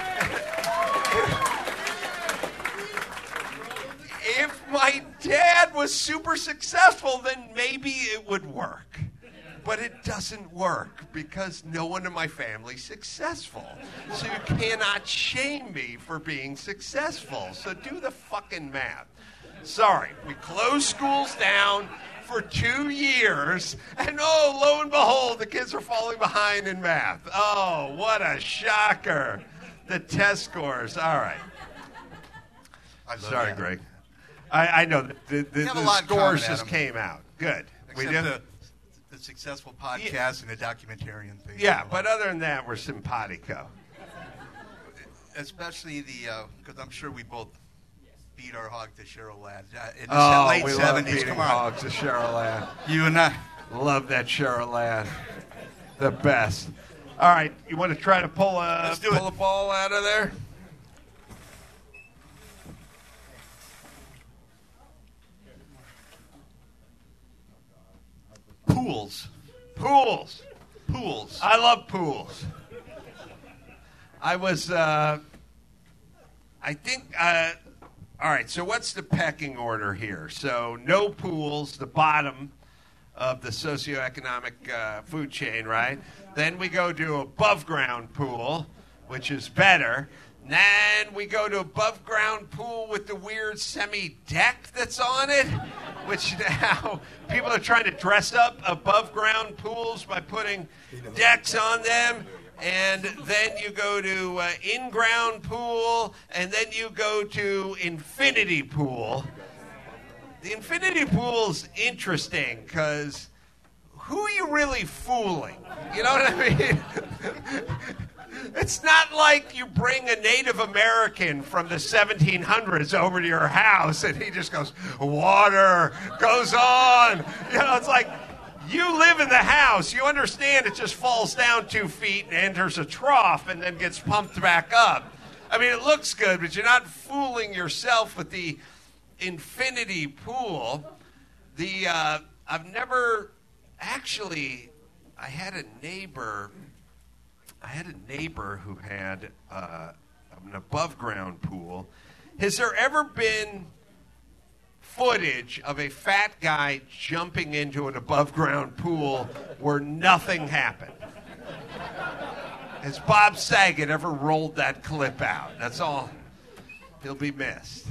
If my dad was super successful, then maybe it would work. But it doesn't work because no one in my family's successful. So you cannot shame me for being successful. So do the fucking math. Sorry, we closed schools down for two years, and oh, lo and behold, the kids are falling behind in math. Oh, what a shocker. The test scores. All right. I love Sorry, that. Greg. I, I know the, the, the, We have a the lot in common, scores just Adam. came out. Good. We Except do? the, the successful podcast and the documentarian thing. Yeah, but other than that, we're simpatico. Especially the, because I'm sure we both beat our hog to Cheryl Ladd. Uh, in the Oh, late we love seventies. beating Come on. hogs to Cheryl Ladd. You and I. Love that Cheryl Ladd. The best. All right, you want to try to pull a Let's do pull it. a ball out of there? Pools. Pools. Pools. I love pools. I was, uh, I think, uh, all right, so what's the pecking order here? So no pools, the bottom of the socioeconomic uh, food chain, right? Then we go to above ground pool, which is better. Then we go to above ground pool with the weird semi-deck that's on it, which now people are trying to dress up above ground pools by putting decks on them. And then you go to uh, in-ground pool, and then you go to infinity pool. the infinity pool's interesting because who are you really fooling? You know what I mean? It's not like you bring a Native American from the seventeen hundreds over to your house and he just goes, water goes on. You know, it's like you live in the house. You understand it just falls down two feet and enters a trough and then gets pumped back up. I mean, it looks good, but you're not fooling yourself with the infinity pool. The uh, I've never actually, I had a neighbor... I had a neighbor who had uh, an above-ground pool. Has there ever been footage of a fat guy jumping into an above-ground pool where nothing happened? Has Bob Saget ever rolled that clip out? That's all. He'll be missed.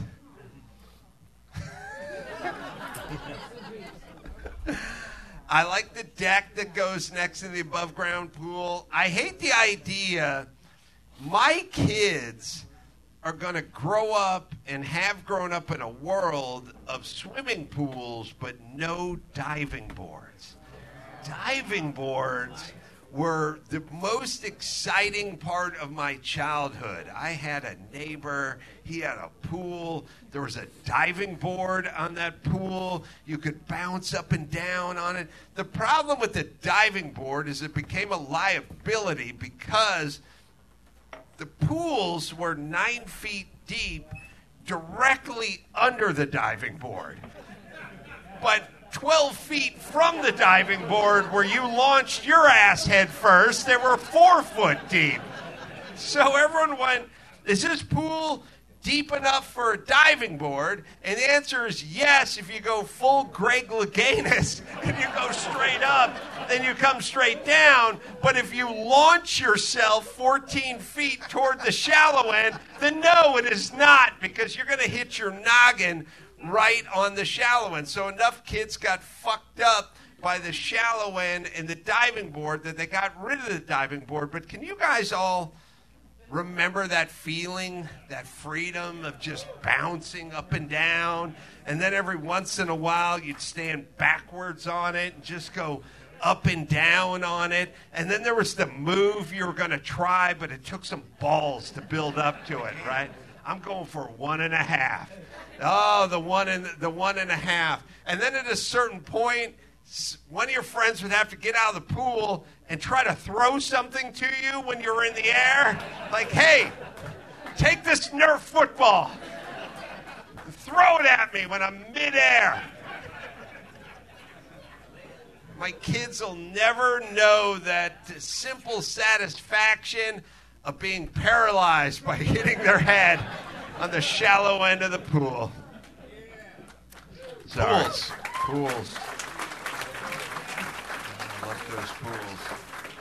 I like the deck that goes next to the above-ground pool. I hate the idea my kids are going to grow up and have grown up in a world of swimming pools but no diving boards. Diving boards were the most exciting part of my childhood. I had a neighbor. He had a pool. There was a diving board on that pool. You could bounce up and down on it. The problem with the diving board is it became a liability because the pools were nine feet deep directly under the diving board. But twelve feet from the diving board where you launched your ass head first, they were four foot deep. So everyone went, is this pool deep enough for a diving board? And the answer is yes, if you go full Greg Louganis and you go straight up, then you come straight down. But if you launch yourself fourteen feet toward the shallow end, then no, it is not, because you're going to hit your noggin right on the shallow end. So enough kids got fucked up by the shallow end and the diving board that they got rid of the diving board. But can you guys all remember that feeling, that freedom of just bouncing up and down? And then every once in a while you'd stand backwards on it and just go up and down on it. And then there was the move you were going to try, but it took some balls to build up to it, right? I'm going for one and a half. Oh, the one and the one and a half. And then at a certain point, one of your friends would have to get out of the pool and try to throw something to you when you're in the air. Like, hey, take this Nerf football. Throw it at me when I'm midair. My kids will never know that simple satisfaction of being paralyzed by hitting their head on the shallow end of the pool. Sorry. Pools. Pools. I love those pools.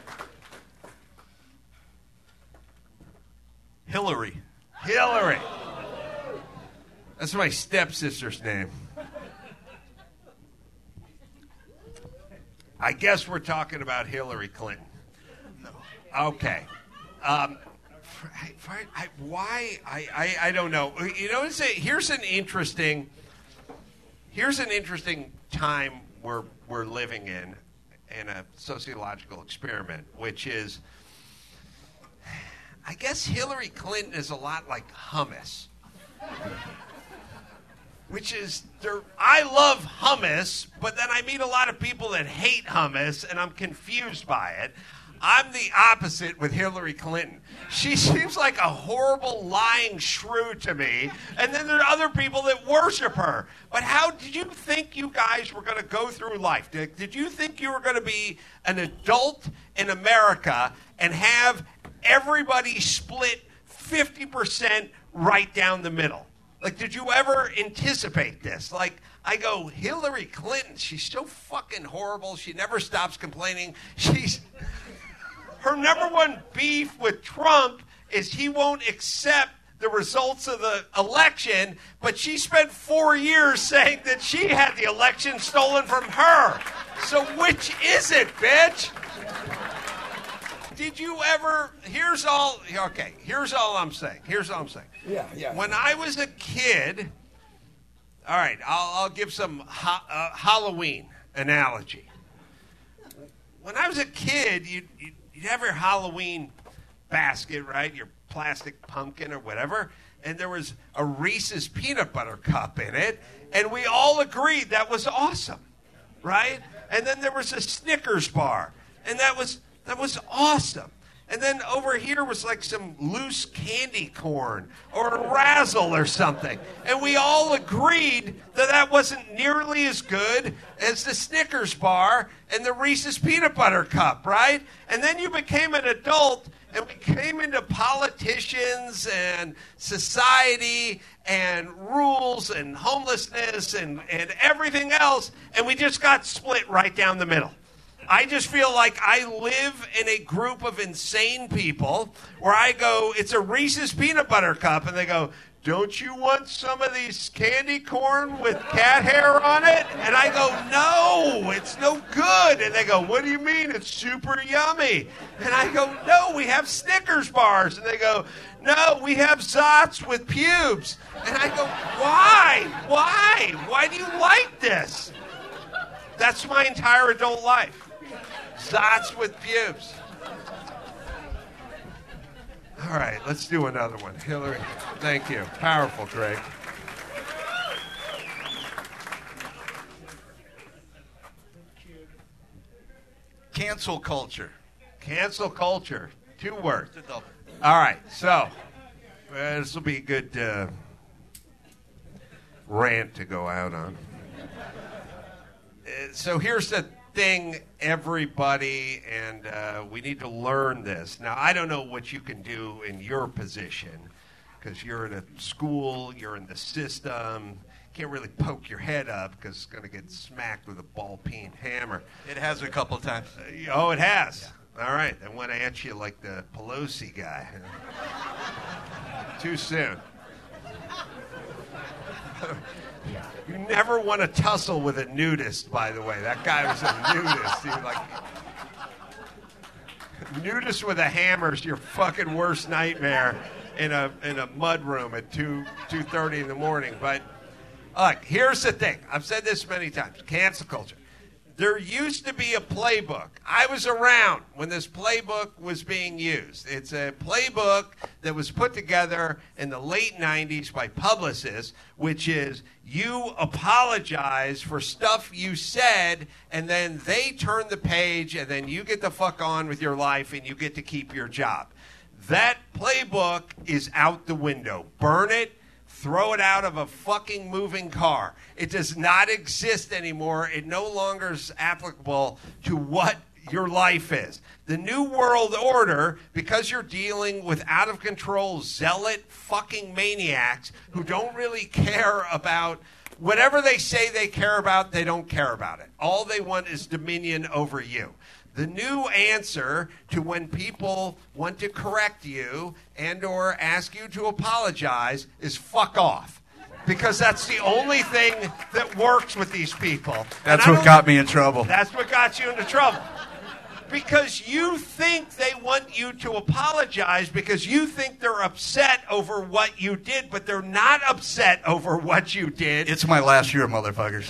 Hillary. Hillary. That's my stepsister's name. I guess we're talking about Hillary Clinton. Okay. Um, I, I, why? I, I, I don't know. You know, it's a, here's an interesting, here's an interesting time we're we're living in, in a sociological experiment, which is, I guess Hillary Clinton is a lot like hummus, which is, there, I love hummus, but then I meet a lot of people that hate hummus, and I'm confused by it. I'm the opposite with Hillary Clinton. She seems like a horrible lying shrew to me, and then there are other people that worship her. But how did you think you guys were going to go through life? Did, did you think you were going to be an adult in America and have everybody split fifty percent right down the middle? Like, did you ever anticipate this? Like, I go, Hillary Clinton, she's so fucking horrible. She never stops complaining. She's... Her number one beef with Trump is he won't accept the results of the election, but she spent four years saying that she had the election stolen from her. So which is it, bitch? Did you ever, here's all, okay, here's all I'm saying. Here's all I'm saying. Yeah, yeah. When I was a kid, All right, I'll, I'll give some ha- uh, Halloween analogy. When I was a kid, you'd, you'd, you'd have your Halloween basket, right? Your plastic pumpkin or whatever, and there was a Reese's peanut butter cup in it, and we all agreed that was awesome, right? And then there was a Snickers bar, and that was that was awesome. And then over here was like some loose candy corn or a Razzle or something. And we all agreed that that wasn't nearly as good as the Snickers bar and the Reese's peanut butter cup, right? And then you became an adult and we came into politicians and society and rules and homelessness and, and everything else, and we just got split right down the middle. I just feel like I live in a group of insane people where I go, it's a Reese's peanut butter cup, and they go, don't you want some of these candy corn with cat hair on it? And I go, no, it's no good. And they go, what do you mean? It's super yummy. And I go, no, we have Snickers bars. And they go, no, we have Zots with pubes. And I go, why? Why? Why do you like this? That's my entire adult life. Zots with pubes. All right, let's do another one. Hillary, thank you. Powerful, Greg. Cancel culture. Cancel culture. Two words. All right, so uh, this will be a good uh, rant to go out on. Uh, so here's the thing, everybody, and uh, we need to learn this. Now, I don't know what you can do in your position, because you're in a school, you're in the system, can't really poke your head up because it's going to get smacked with a ball-peen hammer. It has a couple of times. Uh, oh, it has? Yeah. All right, I went at you like the Pelosi guy. Too soon. You never want to tussle with a nudist, by the way. That guy was a nudist. He was like, nudist with a hammer is your fucking worst nightmare in a in a mud room at two two thirty in the morning. But look, here's the thing. I've said this many times. Cancel culture. There used to be a playbook. I was around when this playbook was being used. It's a playbook that was put together in the late nineties by Publicis, which is you apologize for stuff you said, and then they turn the page, and then you get the fuck on with your life, and you get to keep your job. That playbook is out the window. Burn it. Throw it out of a fucking moving car. It does not exist anymore. It no longer is applicable to what your life is. The New World Order, because you're dealing with out-of-control zealot fucking maniacs who don't really care about whatever they say they care about, they don't care about it. All they want is dominion over you. The new answer to when people want to correct you and or ask you to apologize is fuck off. Because that's the only thing that works with these people. That's what got me in trouble. That's what got you into trouble. Because you think they want you to apologize because you think they're upset over what you did, but they're not upset over what you did. It's my last year, motherfuckers.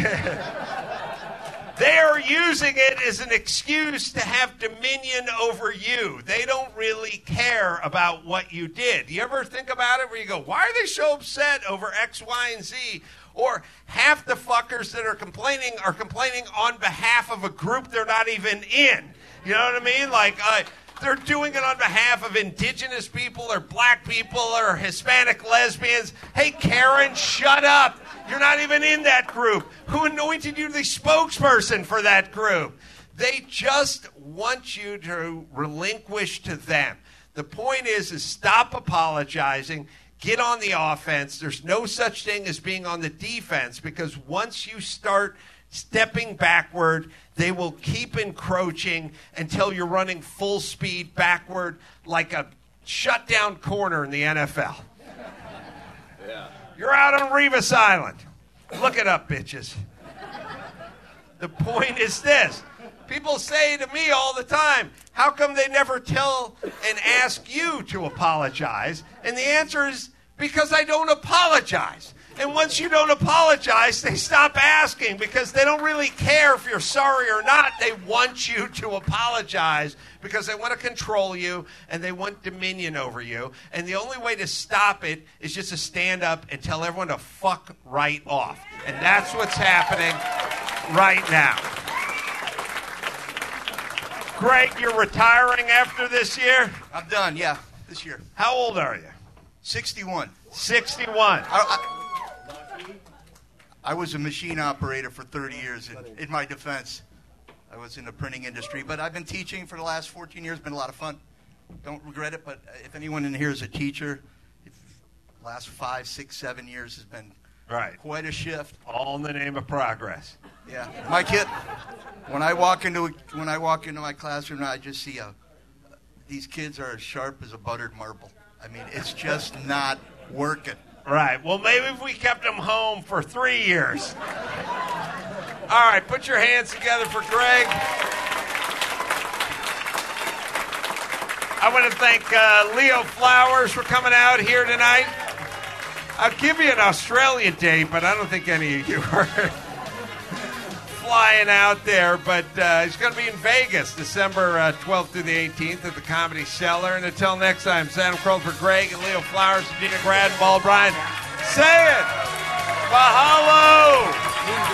They are using it as an excuse to have dominion over you. They don't really care about what you did. You ever think about it where you go, why are they so upset over X, Y, and Z? Or half the fuckers that are complaining are complaining on behalf of a group they're not even in. You know what I mean? Like, uh, they're doing it on behalf of indigenous people or black people or Hispanic lesbians. Hey, Karen, shut up. You're not even in that group. Who anointed you the spokesperson for that group? They just want you to relinquish to them. The point is, is stop apologizing. Get on the offense. There's no such thing as being on the defense, because once you start stepping backward, they will keep encroaching until you're running full speed backward like a shutdown corner in the N F L. Yeah. You're out on Revis Island. Look it up, bitches. The point is this. People say to me all the time, how come they never tell and ask you to apologize? And the answer is because I don't apologize. And once you don't apologize, they stop asking because they don't really care if you're sorry or not. They want you to apologize because they want to control you and they want dominion over you. And the only way to stop it is just to stand up and tell everyone to fuck right off. And that's what's happening right now. Greg, you're retiring after this year? I'm done, yeah, this year. How old are you? sixty-one. sixty-one. I, I, I was a machine operator for thirty years. In, in my defense, I was in the printing industry, but I've been teaching for the last fourteen years. Been a lot of fun. Don't regret it, but if anyone in here is a teacher, if the last five, six, seven years has been right. quite a shift. All in the name of progress. Yeah, my kid. When I walk into when I walk into my classroom, I just see a. These kids are as sharp as a buttered marble. I mean, it's just not working. Right. Well, maybe if we kept them home for three years. All right, put your hands together for Greg. I want to thank uh, Leo Flowers for coming out here tonight. I'll give you an Australia date, but I don't think any of you are flying out there. But uh, he's going to be in Vegas December uh, twelfth through the eighteenth at the Comedy Cellar. And until next time, Adam Kroll for Greg and Leo Flowers and Gina Grad and Ball Bryan. Say it! Mahalo!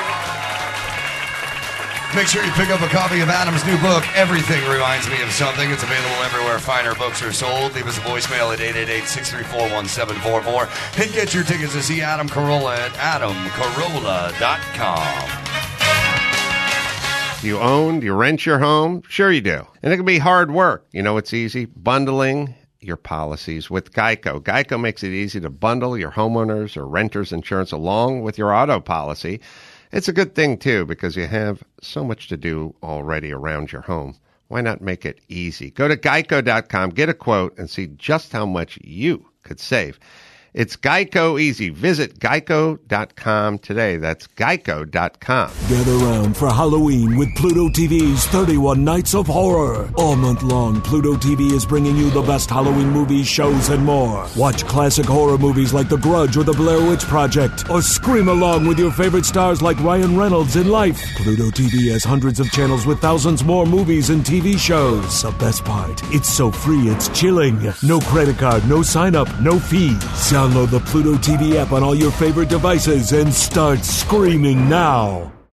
Make sure you pick up a copy of Adam's new book, Everything Reminds Me of Something. It's available everywhere finer books are sold. Leave us a voicemail at eight eight eight, six three four, one seven four four and get your tickets to see Adam Carolla at adam carolla dot com. You own, you rent your home? Sure you do. And it can be hard work. You know it's easy? Bundling your policies with Geico. Geico makes it easy to bundle your homeowners or renters insurance along with your auto policy. It's a good thing, too, because you have so much to do already around your home. Why not make it easy? Go to geico dot com, get a quote, and see just how much you could save. It's Geico Easy. Visit geico dot com today. That's geico dot com. Gather round for Halloween with Pluto T V's thirty-one Nights of Horror. All month long, Pluto T V is bringing you the best Halloween movies, shows, and more. Watch classic horror movies like The Grudge or The Blair Witch Project, or scream along with your favorite stars like Ryan Reynolds in Life. Pluto T V has hundreds of channels with thousands more movies and T V shows. The best part, it's so free it's chilling. No credit card, no sign up, no fees. Download the Pluto T V app on all your favorite devices and start screaming now.